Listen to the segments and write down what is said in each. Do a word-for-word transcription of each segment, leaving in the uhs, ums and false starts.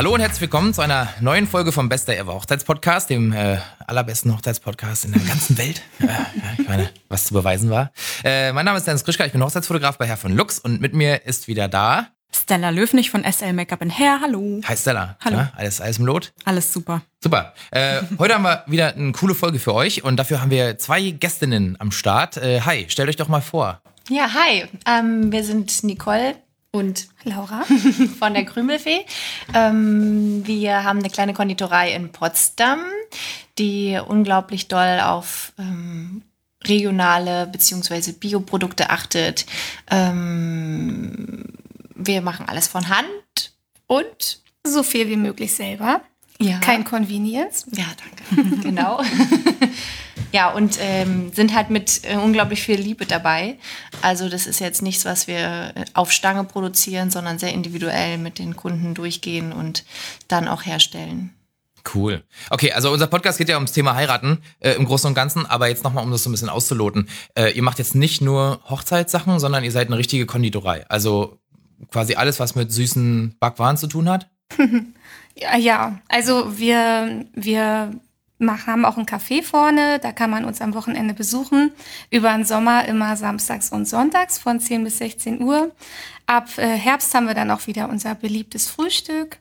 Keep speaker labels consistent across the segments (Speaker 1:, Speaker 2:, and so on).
Speaker 1: Hallo und herzlich willkommen zu einer neuen Folge vom Bester Ever Hochzeitspodcast, dem äh, allerbesten Hochzeitspodcast in der ganzen Welt. Äh, ja, ich meine, was zu beweisen war. Äh, mein Name ist Dennis Krischka, ich bin Hochzeitsfotograf bei Herr von Lux und mit mir ist wieder da
Speaker 2: Stella Löwnig von S L Make-up and Hair. Hallo.
Speaker 1: Hi Stella.
Speaker 2: Hallo.
Speaker 1: Ja, alles, alles im Lot?
Speaker 2: Alles super.
Speaker 1: Super. Äh, heute haben wir wieder eine coole Folge für euch und dafür haben wir zwei Gästinnen am Start. Äh, hi, stellt euch doch mal vor.
Speaker 3: Ja, hi. Ähm, wir sind Nicole und
Speaker 2: Laura
Speaker 3: von der Krümelfee. Ähm, wir haben eine kleine Konditorei in Potsdam, die unglaublich doll auf ähm, regionale bzw. Bioprodukte achtet. Ähm, wir machen alles von Hand und
Speaker 4: so viel wie möglich selber.
Speaker 3: ja.
Speaker 4: Kein Convenience.
Speaker 3: Ja, danke. Genau. Ja, und ähm, sind halt mit äh, unglaublich viel Liebe dabei. Also das ist jetzt nichts, was wir auf Stange produzieren, sondern sehr individuell mit den Kunden durchgehen und dann auch herstellen.
Speaker 1: Cool. Okay, also unser Podcast geht ja ums Thema Heiraten äh, im Großen und Ganzen, aber jetzt nochmal, um das so ein bisschen auszuloten. Äh, ihr macht jetzt nicht nur Hochzeitssachen, sondern ihr seid eine richtige Konditorei. Also quasi alles, was mit süßen Backwaren zu tun hat?
Speaker 4: Ja, ja, also wir, wir machen, haben auch ein Café vorne, da kann man uns am Wochenende besuchen. Über den Sommer immer samstags und sonntags von zehn bis sechzehn Uhr. Ab äh, Herbst haben wir dann auch wieder unser beliebtes Frühstück.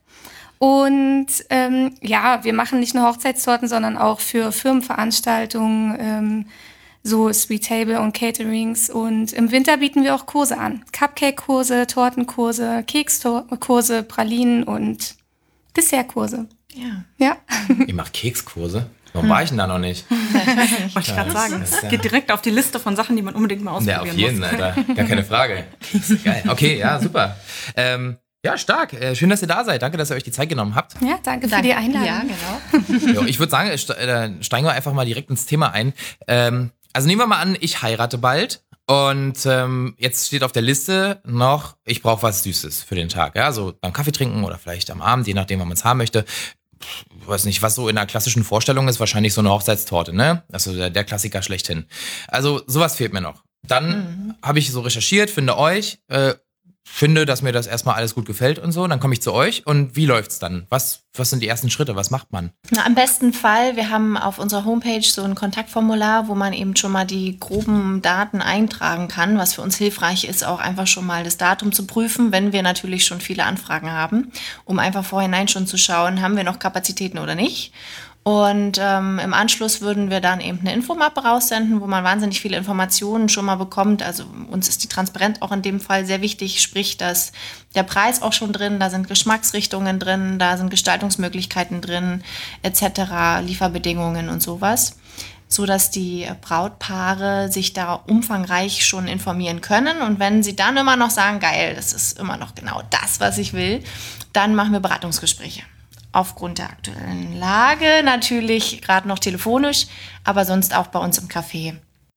Speaker 4: Und ähm, ja, wir machen nicht nur Hochzeitstorten, sondern auch für Firmenveranstaltungen, ähm, so Sweet Table und Caterings. Und im Winter bieten wir auch Kurse an. Cupcake-Kurse, Tortenkurse, Kekskurse, Pralinen und Dessertkurse.
Speaker 3: Ja.
Speaker 4: Ja.
Speaker 1: Ihr macht Kekskurse? Warum war ich denn da noch nicht?
Speaker 2: Wollte ich gerade sagen.
Speaker 1: das ist ja-
Speaker 2: Geht direkt auf die Liste von Sachen, die man unbedingt mal
Speaker 1: Ja,
Speaker 2: ausprobieren
Speaker 1: auf jeden,
Speaker 2: muss.
Speaker 1: Alter. Gar keine Frage. Kekse, geil. Okay, ja, super. Ähm, ja, stark. Äh, schön, dass ihr da seid. Danke, dass ihr euch die Zeit genommen habt.
Speaker 4: Ja, danke für die Einladung.
Speaker 3: Ja, genau.
Speaker 1: Jo, ich würde sagen, st- äh, steigen wir einfach mal direkt ins Thema ein. Ähm, also nehmen wir mal an, ich heirate bald. Und ähm, jetzt steht auf der Liste noch, ich brauche was Süßes für den Tag. Ja, so beim Kaffee trinken oder vielleicht am Abend, je nachdem, wann man es haben möchte. Ich weiß nicht, was so in der klassischen Vorstellung ist, wahrscheinlich so eine Hochzeitstorte, ne? Also der, der Klassiker schlechthin. Also sowas fehlt mir noch. Dann mhm. habe ich so recherchiert, finde euch, äh, finde, dass mir das erstmal alles gut gefällt und so. Dann komme ich zu euch und wie läuft's dann? Was, was sind die ersten Schritte? Was macht man?
Speaker 3: Na, am besten Fall, wir haben auf unserer Homepage so ein Kontaktformular, wo man eben schon mal die groben Daten eintragen kann, was für uns hilfreich ist, auch einfach schon mal das Datum zu prüfen, wenn wir natürlich schon viele Anfragen haben, um einfach vorhinein schon zu schauen, haben wir noch Kapazitäten oder nicht. Und ähm, im Anschluss würden wir dann eben eine Infomappe raussenden, wo man wahnsinnig viele Informationen schon mal bekommt. Also uns ist die Transparenz auch in dem Fall sehr wichtig, sprich, dass der Preis auch schon drin, da sind Geschmacksrichtungen drin, da sind Gestaltungsmöglichkeiten drin, et cetera, Lieferbedingungen und sowas, so dass die Brautpaare sich da umfangreich schon informieren können. Und wenn sie dann immer noch sagen, geil, das ist immer noch genau das, was ich will, dann machen wir Beratungsgespräche. Aufgrund der aktuellen Lage natürlich gerade noch telefonisch, aber sonst auch bei uns im Café.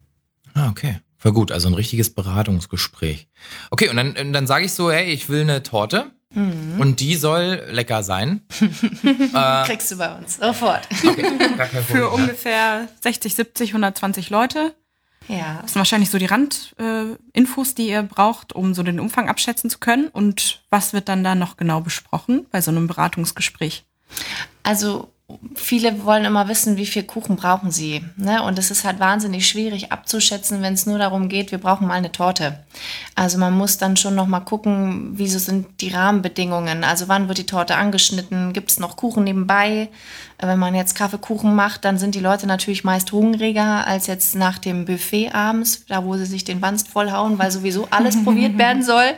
Speaker 1: Ah, okay. Voll gut, also ein richtiges Beratungsgespräch. Okay, und dann, dann sage ich so, hey, ich will eine Torte mhm. und die soll lecker sein.
Speaker 3: äh, Kriegst du bei uns, sofort.
Speaker 1: Okay, gar kein Problem.
Speaker 2: Für ungefähr sechzig, siebzig, hundertzwanzig Leute.
Speaker 3: Ja.
Speaker 2: Das sind wahrscheinlich so die Randinfos, äh, die ihr braucht, um so den Umfang abschätzen zu können. Und was wird dann da noch genau besprochen bei so einem Beratungsgespräch?
Speaker 3: Also viele wollen immer wissen, wie viel Kuchen brauchen sie. Ne? Und es ist halt wahnsinnig schwierig abzuschätzen, wenn es nur darum geht, wir brauchen mal eine Torte. Also man muss dann schon noch mal gucken, wieso sind die Rahmenbedingungen. Also wann wird die Torte angeschnitten? Gibt es noch Kuchen nebenbei? Wenn man jetzt Kaffeekuchen macht, dann sind die Leute natürlich meist hungriger als jetzt nach dem Buffet abends, da wo sie sich den Wanst vollhauen, weil sowieso alles probiert werden soll.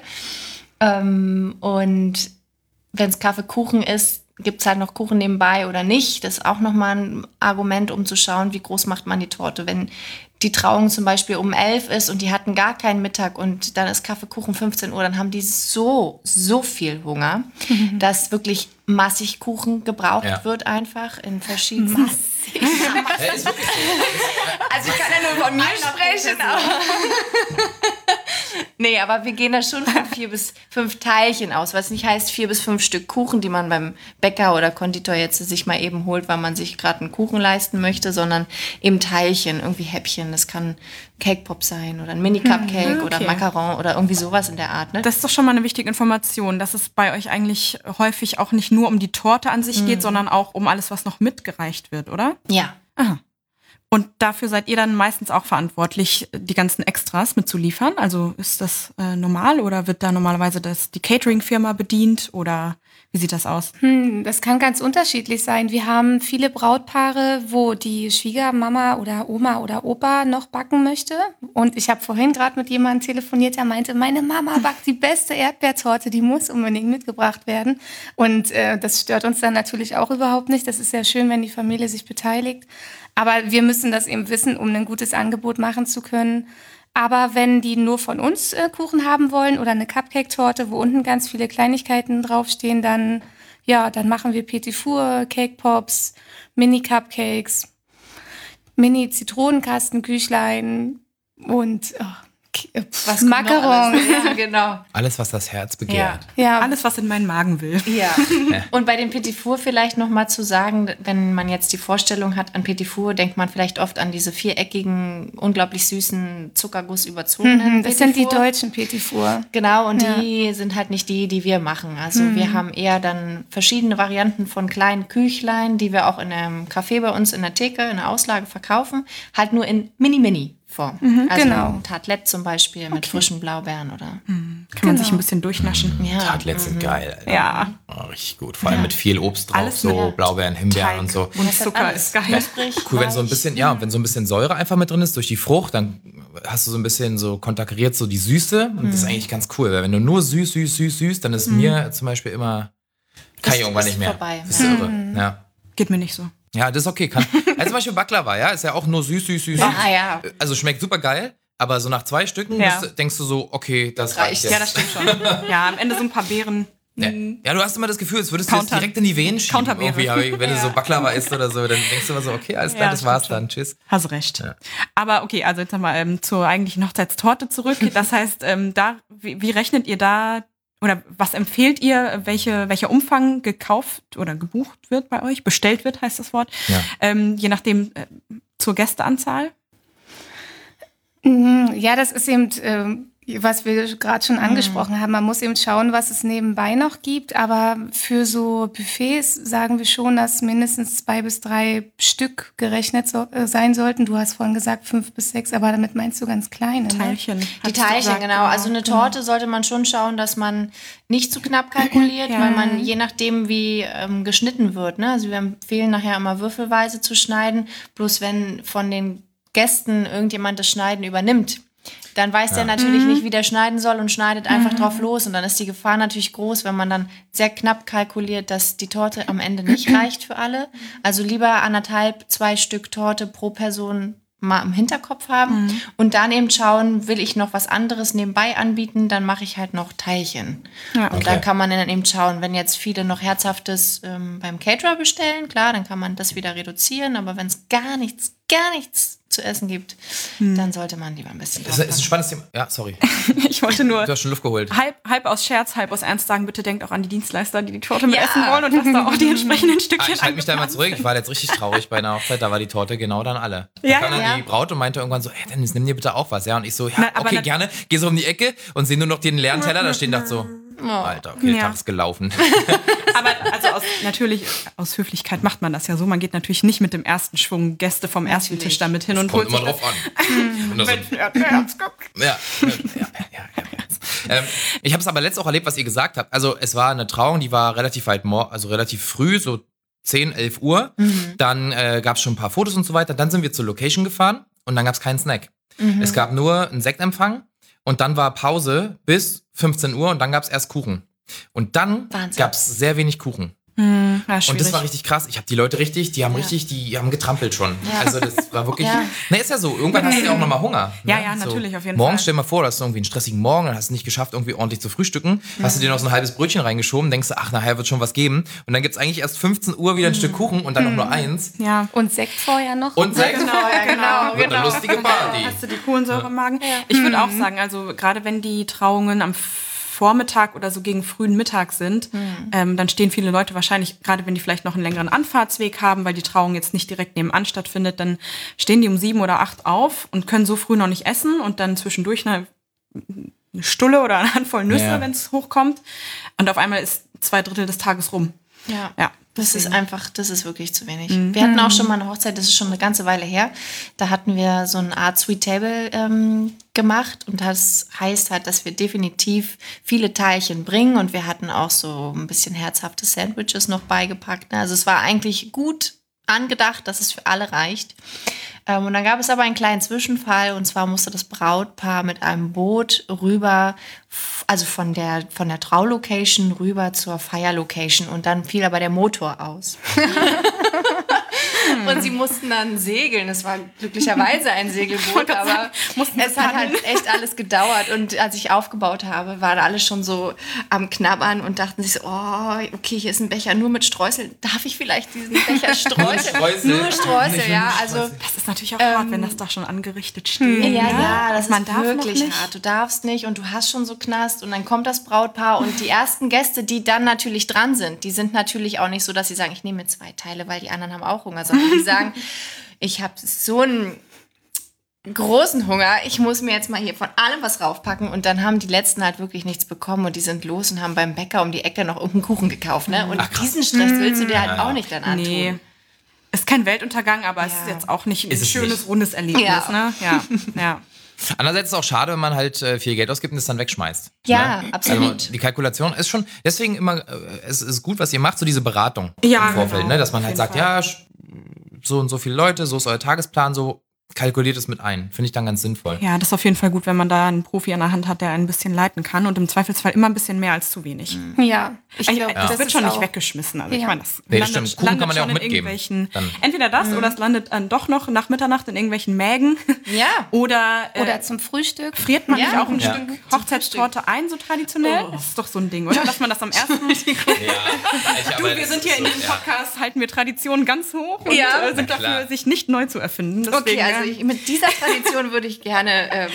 Speaker 3: Ähm, und wenn es Kaffeekuchen ist, gibt es halt noch Kuchen nebenbei oder nicht. Das ist auch nochmal ein Argument, um zu schauen, wie groß macht man die Torte. Wenn die Trauung zum Beispiel um elf ist und die hatten gar keinen Mittag und dann ist Kaffeekuchen fünfzehn Uhr, dann haben die so, so viel Hunger, mhm. dass wirklich massig Kuchen gebraucht ja. wird einfach in verschiedenen... Massig.
Speaker 1: Ja, ist wirklich so.
Speaker 3: Also ich kann ja nur von mir sprechen. Nee, aber wir gehen da schon von vier bis fünf Teilchen aus, was nicht heißt vier bis fünf Stück Kuchen, die man beim Bäcker oder Konditor jetzt sich mal eben holt, weil man sich gerade einen Kuchen leisten möchte, sondern eben Teilchen, irgendwie Häppchen. Das kann Cake Pop sein oder ein Mini-Cupcake
Speaker 2: Hm, okay.
Speaker 3: oder Macaron oder irgendwie sowas in der Art. Ne?
Speaker 2: Das ist doch schon mal eine wichtige Information, dass es bei euch eigentlich häufig auch nicht nur um die Torte an sich geht, sondern auch um alles, was noch mitgereicht wird, oder?
Speaker 3: Ja.
Speaker 2: Aha. Und dafür seid ihr dann meistens auch verantwortlich, die ganzen Extras mitzuliefern? Also ist das äh, normal oder wird da normalerweise das, die Catering-Firma bedient oder wie sieht das aus?
Speaker 4: Hm, das kann ganz unterschiedlich sein. Wir haben viele Brautpaare, wo die Schwiegermama oder Oma oder Opa noch backen möchte. Und ich habe vorhin gerade mit jemandem telefoniert, der meinte, meine Mama backt die beste Erdbeertorte, die muss unbedingt mitgebracht werden. Und äh, das stört uns dann natürlich auch überhaupt nicht. Das ist sehr schön, wenn die Familie sich beteiligt. Aber wir müssen das eben wissen, um ein gutes Angebot machen zu können. Aber wenn die nur von uns äh, Kuchen haben wollen oder eine Cupcake-Torte, wo unten ganz viele Kleinigkeiten draufstehen, dann, ja, dann machen wir Petit Four, Cake Pops, Mini-Cupcakes, Mini-Zitronenkastenküchlein und oh,
Speaker 3: Was kommt noch
Speaker 4: Macaron.
Speaker 3: alles? Ja, genau.
Speaker 1: Alles, was das Herz begehrt.
Speaker 4: Ja,
Speaker 2: Alles, was in meinen Magen will.
Speaker 3: Ja. Und bei den Petit Four vielleicht noch mal zu sagen, wenn man jetzt die Vorstellung hat an Petit Four, denkt man vielleicht oft an diese viereckigen, unglaublich süßen, Zuckerguss überzogenen
Speaker 4: Mhm, das
Speaker 3: Petit
Speaker 4: sind die
Speaker 3: Four.
Speaker 4: deutschen Petit Four.
Speaker 3: Genau, und
Speaker 4: Ja.
Speaker 3: die sind halt nicht die, die wir machen. Also wir haben eher dann verschiedene Varianten von kleinen Küchlein, die wir auch in einem Café bei uns in der Theke, in der Auslage verkaufen, halt nur in Mini-Mini-Form. also
Speaker 4: genau.
Speaker 3: ein Tartelett zum Beispiel mit frischen Blaubeeren oder...
Speaker 2: Kann man sich ein bisschen durchnaschen.
Speaker 3: Ja.
Speaker 1: Tartlets sind geil, Alter.
Speaker 2: Ja.
Speaker 1: Oh, richtig gut. Vor allem mit viel Obst drauf,
Speaker 2: Alles
Speaker 1: so
Speaker 2: mit
Speaker 1: Blaubeeren, Himbeeren
Speaker 2: Teig
Speaker 1: und so.
Speaker 2: und
Speaker 3: Das hat
Speaker 2: Zucker
Speaker 3: alles.
Speaker 2: ist geil.
Speaker 3: Knusprig,
Speaker 1: Cool, wenn so ein
Speaker 3: weich.
Speaker 1: bisschen, ja, wenn so ein bisschen Säure einfach mit drin ist durch die Frucht, dann hast du so ein bisschen so konterkariert so die Süße und das ist eigentlich ganz cool, weil wenn du nur süß, süß, süß, süß, dann ist mir zum Beispiel immer, kann
Speaker 3: Das
Speaker 1: ich irgendwann
Speaker 3: ist
Speaker 1: nicht mehr.
Speaker 3: vorbei.
Speaker 1: Das ist irre. Ja.
Speaker 2: Geht mir nicht so.
Speaker 1: Ja, das ist okay. Kann, also zum Beispiel Baklava, ja, ist ja auch nur süß, süß, süß.
Speaker 3: Ja,
Speaker 1: süß.
Speaker 3: ja.
Speaker 1: Also schmeckt super geil, aber so nach zwei Stücken
Speaker 2: Ja.
Speaker 1: bist, denkst du so, okay, das,
Speaker 3: Das reicht.
Speaker 1: reicht jetzt.
Speaker 2: Ja, das stimmt schon. Ja, am Ende so ein paar Beeren.
Speaker 1: Ja. ja, du hast immer das Gefühl, als würdest du jetzt
Speaker 2: Counter-
Speaker 1: direkt in die Venen schieben.
Speaker 2: Counterbeere.
Speaker 1: Irgendwie, aber wenn du so Baklava isst oder so, dann denkst du immer so, okay, alles klar,
Speaker 2: Ja,
Speaker 1: das
Speaker 2: stimmt
Speaker 1: war's
Speaker 2: schon.
Speaker 1: dann, tschüss.
Speaker 2: Hast recht.
Speaker 1: Ja.
Speaker 2: Aber okay, also jetzt nochmal ähm, zur eigentlichen Hochzeitstorte zurück. Das heißt, ähm, da, wie, wie rechnet ihr da oder was empfehlt ihr, welche, welcher Umfang gekauft oder gebucht wird bei euch? Bestellt wird, heißt das Wort.
Speaker 1: Ja.
Speaker 2: Ähm, je nachdem äh, zur Gästeanzahl.
Speaker 4: Mhm, Ja, das ist eben, ähm, was wir gerade schon angesprochen haben. Man muss eben schauen, was es nebenbei noch gibt. Aber für so Buffets sagen wir schon, dass mindestens zwei bis drei Stück gerechnet so, äh, sein sollten. Du hast vorhin gesagt fünf bis sechs, aber damit meinst du ganz kleine. Ne?
Speaker 2: Teilchen.
Speaker 3: Die
Speaker 2: hattest du
Speaker 3: Teilchen,
Speaker 2: gesagt.
Speaker 3: genau. Also eine Torte sollte man schon schauen, dass man nicht zu knapp kalkuliert,
Speaker 2: Ja.
Speaker 3: weil man je nachdem, wie ähm, geschnitten wird, ne? Also wir empfehlen nachher immer würfelweise zu schneiden. Bloß wenn von den Gästen irgendjemand das Schneiden übernimmt, dann weiß der natürlich nicht, wie der schneiden soll und schneidet einfach drauf los. Und dann ist die Gefahr natürlich groß, wenn man dann sehr knapp kalkuliert, dass die Torte am Ende nicht reicht für alle. Also lieber anderthalb, zwei Stück Torte pro Person mal im Hinterkopf haben und dann eben schauen, will ich noch was anderes nebenbei anbieten, dann mache ich halt noch Teilchen.
Speaker 2: Ja.
Speaker 3: Und
Speaker 1: Okay.
Speaker 3: dann kann man dann eben schauen, wenn jetzt viele noch Herzhaftes ähm, beim Caterer bestellen, klar, dann kann man das wieder reduzieren, aber wenn es gar nichts, gar nichts zu essen gibt, dann sollte man lieber ein bisschen
Speaker 1: Das ist ein
Speaker 3: drauf
Speaker 1: spannendes Thema. Ja, sorry.
Speaker 2: Ich wollte nur
Speaker 1: Du hast schon Luft geholt.
Speaker 2: halb, halb aus Scherz, halb aus Ernst sagen, bitte denkt auch an die Dienstleister, die die Torte mit
Speaker 3: Ja.
Speaker 2: essen wollen und dass da auch die entsprechenden
Speaker 1: Ah,
Speaker 2: Stückchen
Speaker 1: ich halte mich da mal
Speaker 2: angepasst
Speaker 1: zurück. Ich war jetzt richtig traurig bei einer Hochzeit, da war die Torte genau dann alle. Da
Speaker 2: Ja,
Speaker 1: kam dann
Speaker 3: ja.
Speaker 1: die Braut und meinte irgendwann so, ey Dennis, nimm dir bitte auch was. Ja, und ich so, ja,
Speaker 2: Na, aber
Speaker 1: okay,
Speaker 2: na-
Speaker 1: gerne. Geh so um die Ecke und sehe nur noch den leeren Teller da stehen, dachte so, Alter, okay, der
Speaker 2: Ja.
Speaker 1: Tag ist gelaufen.
Speaker 2: Aber also aus, natürlich, aus Höflichkeit macht man das ja so. Man geht natürlich nicht mit dem ersten Schwung Gäste vom ersten
Speaker 3: Natürlich.
Speaker 2: Tisch damit hin und
Speaker 1: Kommt
Speaker 2: holt
Speaker 1: immer
Speaker 2: sich
Speaker 1: drauf an. Und da so, ja, ja, ja, ja, ja. Ähm, ich habe es aber letztens auch erlebt, was ihr gesagt habt. Also es war eine Trauung, die war relativ weit, mor also relativ früh, so zehn, elf Uhr. Dann äh, gab es schon ein paar Fotos und so weiter. Dann sind wir zur Location gefahren und dann gab es keinen Snack. Es gab nur einen Sektempfang und dann war Pause bis fünfzehn Uhr und dann gab es erst Kuchen. Und dann
Speaker 3: Wahnsinn.
Speaker 1: gab es sehr wenig Kuchen.
Speaker 2: Hm, ja,
Speaker 1: Und das
Speaker 2: schwierig.
Speaker 1: war richtig krass. Ich habe die Leute richtig, die haben
Speaker 3: Ja.
Speaker 1: richtig, die haben getrampelt schon.
Speaker 3: Ja.
Speaker 1: Also das war wirklich,
Speaker 3: Ja.
Speaker 1: ne, ist ja so, irgendwann hast du ja auch nochmal Hunger.
Speaker 2: Ja,
Speaker 1: ne?
Speaker 2: ja, natürlich, auf jeden
Speaker 1: Morgens
Speaker 2: Fall.
Speaker 1: stell dir mal vor, du hast irgendwie einen stressigen Morgen, dann hast du nicht geschafft, irgendwie ordentlich zu frühstücken, hast du dir noch so ein halbes Brötchen reingeschoben, denkst du, ach, nachher wird schon was geben. Und dann gibt's eigentlich erst fünfzehn Uhr wieder ein Stück Kuchen und dann noch nur eins.
Speaker 2: Ja.
Speaker 4: Und Sekt vorher noch.
Speaker 1: Und Sekt.
Speaker 3: Genau, ja, genau.
Speaker 1: Wird eine lustige Party.
Speaker 2: Hast du die Kohlensäure im Magen? Ich würde auch sagen, also gerade wenn die Trauungen am Vormittag oder so gegen frühen Mittag sind, ähm, dann stehen viele Leute wahrscheinlich, gerade wenn die vielleicht noch einen längeren Anfahrtsweg haben, weil die Trauung jetzt nicht direkt nebenan stattfindet, dann stehen die um sieben oder acht auf und können so früh noch nicht essen und dann zwischendurch eine, eine Stulle oder eine Handvoll Nüsse,
Speaker 1: Ja.
Speaker 2: wenn es hochkommt. Und auf einmal ist zwei Drittel des Tages rum.
Speaker 3: Ja.
Speaker 2: Ja.
Speaker 3: Das ist
Speaker 2: deswegen.
Speaker 3: einfach, das ist wirklich zu wenig. Wir hatten auch schon mal eine Hochzeit, das ist schon eine ganze Weile her. Da hatten wir so eine Art Sweet Table ähm, gemacht und das heißt halt, dass wir definitiv viele Teilchen bringen und wir hatten auch so ein bisschen herzhafte Sandwiches noch beigepackt. Also es war eigentlich gut angedacht, dass es für alle reicht. Ähm, und dann gab es aber einen kleinen Zwischenfall und zwar musste das Brautpaar mit einem Boot rüber, f- also von der, von der Traulocation rüber zur Feierlocation und dann fiel aber der Motor aus. Und sie mussten dann segeln. Es war glücklicherweise ein Segelboot, aber es hat halt echt alles gedauert. Und als ich aufgebaut habe, waren alle schon so am Knabbern und dachten sich so, oh, okay, hier ist ein Becher nur mit Streusel. Darf ich vielleicht diesen Becher streusel?
Speaker 1: Streusel.
Speaker 3: Nur Streusel,
Speaker 1: Nicht
Speaker 3: ja.
Speaker 1: nur
Speaker 3: Also
Speaker 1: Streusel.
Speaker 2: Das ist natürlich auch hart, wenn das da schon angerichtet steht.
Speaker 3: ja, ja, das
Speaker 2: Man
Speaker 3: ist
Speaker 2: darf noch
Speaker 3: wirklich
Speaker 2: nicht.
Speaker 3: hart. Du darfst nicht und du hast schon so Knast und dann kommt das Brautpaar und die ersten Gäste, die dann natürlich dran sind, die sind natürlich auch nicht so, dass sie sagen, ich nehme mir zwei Teile, weil die anderen haben auch Hunger, sondern die sagen, ich habe so einen großen Hunger, ich muss mir jetzt mal hier von allem was raufpacken und dann haben die Letzten halt wirklich nichts bekommen und die sind los und haben beim Bäcker um die Ecke noch irgendeinen Kuchen gekauft, ne? Und
Speaker 1: Ach, krass.
Speaker 3: diesen Stress willst du dir halt auch nicht dann antun.
Speaker 2: Nee. Ist kein Weltuntergang, aber es
Speaker 3: Ja.
Speaker 2: ist jetzt auch nicht ein
Speaker 1: Ist es
Speaker 2: schönes,
Speaker 1: nicht.
Speaker 2: rundes Erlebnis.
Speaker 3: Ja.
Speaker 2: Ne? Ja, ja.
Speaker 1: Andererseits ist es auch schade, wenn man halt äh, viel Geld ausgibt und es dann wegschmeißt.
Speaker 3: Ja,
Speaker 1: ne?
Speaker 3: absolut.
Speaker 1: Also die Kalkulation ist schon, deswegen immer, äh, es ist gut, was ihr macht, so diese Beratung
Speaker 2: Ja,
Speaker 1: im Vorfeld,
Speaker 2: genau,
Speaker 1: ne? Dass man
Speaker 2: auf
Speaker 1: halt
Speaker 2: jeden
Speaker 1: sagt,
Speaker 2: Fall.
Speaker 1: ja, sch- so und so viele Leute, so ist euer Tagesplan, so kalkuliert es mit ein. Finde ich dann ganz sinnvoll.
Speaker 2: Ja, das ist auf jeden Fall gut, wenn man da einen Profi an der Hand hat, der einen ein bisschen leiten kann und im Zweifelsfall immer ein bisschen mehr als zu wenig.
Speaker 4: Ja, ich
Speaker 2: Ich
Speaker 4: glaube,
Speaker 2: das,
Speaker 4: das
Speaker 2: wird
Speaker 4: ist
Speaker 2: schon nicht
Speaker 4: auch-
Speaker 2: weggeschmissen. Also ich
Speaker 4: Ja.
Speaker 2: meine, das
Speaker 1: Nee,
Speaker 2: landet,
Speaker 1: stimmt. Kuchen kann
Speaker 2: landet
Speaker 1: man ja auch
Speaker 2: schon in
Speaker 1: mitgeben.
Speaker 2: irgendwelchen,
Speaker 1: Dann.
Speaker 2: entweder das oder es landet dann doch noch nach Mitternacht in irgendwelchen Mägen.
Speaker 3: Ja.
Speaker 2: Oder, äh,
Speaker 4: Oder zum Frühstück.
Speaker 2: friert man
Speaker 3: Ja.
Speaker 2: nicht auch ein
Speaker 1: Ja.
Speaker 2: Stück Hochzeitstorte ein, so traditionell? Das ist doch so ein Ding, oder? Dass man das am ersten...
Speaker 1: Ja, ich,
Speaker 2: Du, wir sind hier in diesem Podcast, halten wir Traditionen ganz hoch und
Speaker 3: Ja.
Speaker 2: äh, sind
Speaker 1: Na klar.
Speaker 2: dafür, sich nicht neu zu erfinden. Deswegen,
Speaker 3: Okay, also
Speaker 2: ja.
Speaker 3: ich, mit dieser Tradition würde ich gerne ähm,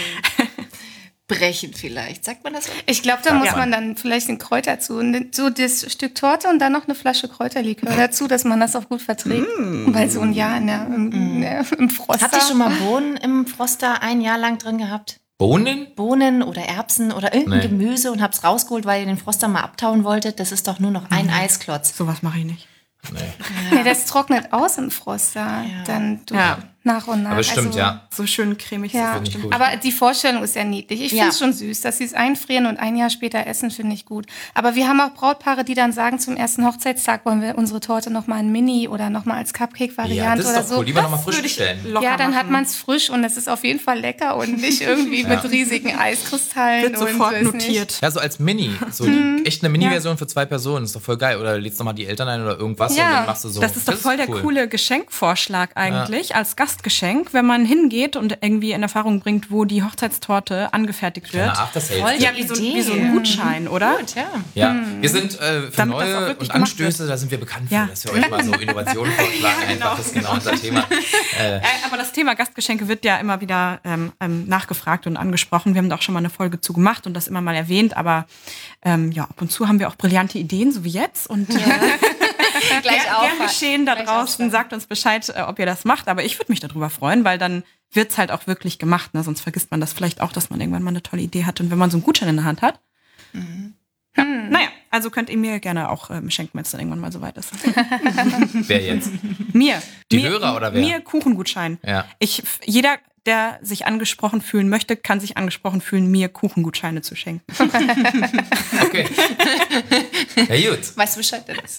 Speaker 3: brechen vielleicht. Sagt man das so?
Speaker 4: Ich glaube, da
Speaker 1: Sagt
Speaker 4: muss
Speaker 1: man.
Speaker 4: man dann vielleicht den Kräuter zu. So das Stück Torte und dann noch eine Flasche Kräuterlikör dazu, dass man das auch gut verträgt. Weil so ein Jahr in der, im, im, im Froster.
Speaker 3: Habt ihr schon mal Bohnen im Froster ein Jahr lang drin gehabt?
Speaker 1: Bohnen?
Speaker 3: Bohnen oder Erbsen oder irgendein
Speaker 1: Nee.
Speaker 3: Gemüse und hab's rausgeholt, weil ihr den Froster mal abtauen wolltet? Das ist doch nur noch ein Eisklotz.
Speaker 2: Sowas mache ich nicht.
Speaker 1: Nee.
Speaker 4: Nee, das trocknet aus im Froster. Dann du,
Speaker 2: Ja.
Speaker 4: nach und nach.
Speaker 1: Aber es stimmt,
Speaker 4: Also,
Speaker 1: ja.
Speaker 2: So schön cremig.
Speaker 4: Ja,
Speaker 1: Finde ich gut.
Speaker 4: aber die Vorstellung ist ja niedlich. Ich finde
Speaker 3: Ja.
Speaker 4: es schon süß, dass sie es einfrieren und ein Jahr später essen, finde ich gut. Aber wir haben auch Brautpaare, die dann sagen, zum ersten Hochzeitstag wollen wir unsere Torte nochmal in Mini oder nochmal als
Speaker 1: Ja,
Speaker 4: Cupcake-Variante
Speaker 1: das ist
Speaker 4: oder
Speaker 1: doch
Speaker 4: so.
Speaker 1: cool. Lieber nochmal frisch
Speaker 2: würde ich
Speaker 1: bestellen.
Speaker 2: locker
Speaker 4: Ja, dann hat
Speaker 2: machen.
Speaker 4: man es frisch und es ist auf jeden Fall lecker und nicht irgendwie mit riesigen Eiskristallen.
Speaker 2: Wird
Speaker 4: und
Speaker 2: sofort
Speaker 4: weiß nicht.
Speaker 2: notiert.
Speaker 1: Ja, so als Mini. So
Speaker 2: Mhm.
Speaker 1: die, echt eine Mini-Version für zwei Personen. Ist doch voll geil. Oder lädst nochmal die Eltern ein oder irgendwas
Speaker 4: Ja,
Speaker 1: und dann machst du so.
Speaker 2: Das ist doch voll der
Speaker 1: cool.
Speaker 2: coole Geschenkvorschlag eigentlich, als Gastgeschenk, wenn man hingeht und irgendwie in Erfahrung bringt, wo die Hochzeitstorte angefertigt wird.
Speaker 1: Kleiner After-Sales.
Speaker 3: Voll.
Speaker 2: Ja, wie so, wie so ein Gutschein, oder?
Speaker 3: Gut, ja.
Speaker 1: Ja, wir sind äh, für
Speaker 2: Damit das auch
Speaker 1: neue
Speaker 2: wirklich
Speaker 1: und
Speaker 2: gemacht
Speaker 1: Anstöße, da sind wir bekannt für,
Speaker 2: Ja.
Speaker 1: dass wir euch mal so Innovationen vorschlagen. Einfach, das ist genau unser Thema. Äh,
Speaker 2: Äh, aber das Thema Gastgeschenke wird ja immer wieder ähm, ähm, nachgefragt und angesprochen. Wir haben da auch schon mal eine Folge zu gemacht und das immer mal erwähnt, aber ähm, ja, ab und zu haben wir auch brillante Ideen, so wie jetzt. Und äh,
Speaker 3: Gleich
Speaker 2: gern,
Speaker 3: auf.
Speaker 2: gern geschehen da
Speaker 3: Gleich
Speaker 2: draußen,
Speaker 3: aufschreiben.
Speaker 2: sagt uns Bescheid, äh, ob ihr das macht. Aber ich würde mich darüber freuen, weil dann wird's halt auch wirklich gemacht. Ne? Sonst vergisst man das vielleicht auch, dass man irgendwann mal eine tolle Idee hat. Und wenn man so einen Gutschein in der Hand hat, ja. Naja, also könnt ihr mir gerne auch ähm, schenken, wenn es dann irgendwann mal soweit ist.
Speaker 1: wer jetzt?
Speaker 2: Mir.
Speaker 1: Die
Speaker 2: mir,
Speaker 1: Hörer oder wer?
Speaker 2: Mir Kuchengutschein.
Speaker 1: Ja.
Speaker 2: Ich, jeder, der sich angesprochen fühlen möchte, kann sich angesprochen fühlen, mir Kuchengutscheine zu schenken.
Speaker 1: Okay. Ja, gut.
Speaker 3: Weißt du Bescheid, Dennis?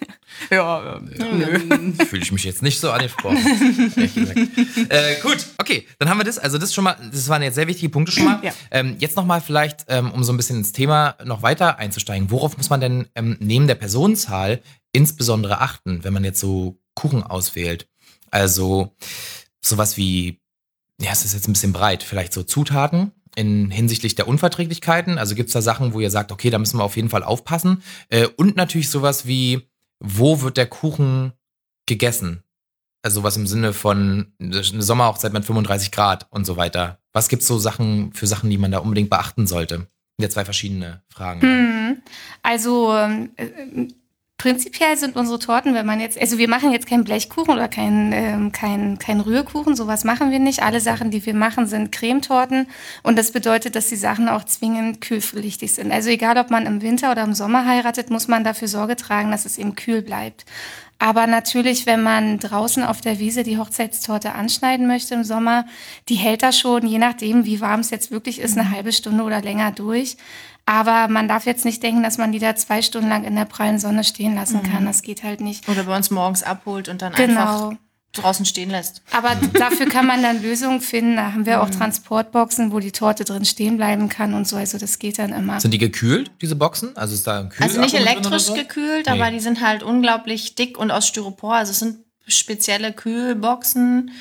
Speaker 2: Ja, ähm,
Speaker 1: Fühle ich mich jetzt nicht so angesprochen. ehrlich gesagt. äh, gut, okay. Okay, dann haben wir das. Also das schon mal, das waren jetzt sehr wichtige Punkte schon mal.
Speaker 2: Ja.
Speaker 1: Ähm, jetzt nochmal vielleicht, ähm, um so ein bisschen ins Thema noch weiter einzusteigen. Worauf muss man denn ähm, neben der Personenzahl insbesondere achten, wenn man jetzt so Kuchen auswählt? Also sowas wie, ja, es ist jetzt ein bisschen breit, vielleicht so Zutaten in hinsichtlich der Unverträglichkeiten. Also gibt es da Sachen, wo ihr sagt, okay, da müssen wir auf jeden Fall aufpassen. Äh, und natürlich sowas wie, wo wird der Kuchen gegessen? Also sowas im Sinne von eine Sommerhochzeit mit fünfunddreißig Grad und so weiter. Was gibt's so Sachen für Sachen, die man da unbedingt beachten sollte? Das sind ja zwei verschiedene Fragen.
Speaker 4: Hm. Also äh, prinzipiell sind unsere Torten, wenn man jetzt, also wir machen jetzt keinen Blechkuchen oder keinen ähm, kein, kein Rührkuchen, sowas machen wir nicht. Alle Sachen, die wir machen, sind Cremetorten und das bedeutet, dass die Sachen auch zwingend kühlpflichtig sind. Also egal, ob man im Winter oder im Sommer heiratet, muss man dafür Sorge tragen, dass es eben kühl bleibt. Aber natürlich, wenn man draußen auf der Wiese die Hochzeitstorte anschneiden möchte im Sommer, die hält da schon, je nachdem, wie warm es jetzt wirklich ist, eine halbe Stunde oder länger durch. Aber man darf jetzt nicht denken, dass man die da zwei Stunden lang in der prallen Sonne stehen lassen kann. Das geht halt nicht.
Speaker 3: Oder bei uns morgens abholt und dann
Speaker 4: Genau.
Speaker 3: einfach draußen stehen lässt.
Speaker 4: Aber dafür kann man dann Lösungen finden. Da haben wir auch Transportboxen, wo die Torte drin stehen bleiben kann und so. Also das geht dann immer.
Speaker 1: Sind die gekühlt, diese Boxen? Also ist da ein Kühl
Speaker 3: Also nicht
Speaker 1: drin oder
Speaker 3: elektrisch
Speaker 1: so?
Speaker 3: gekühlt,
Speaker 1: Nee.
Speaker 3: aber die sind halt unglaublich dick und aus Styropor. Also es sind spezielle Kühlboxen.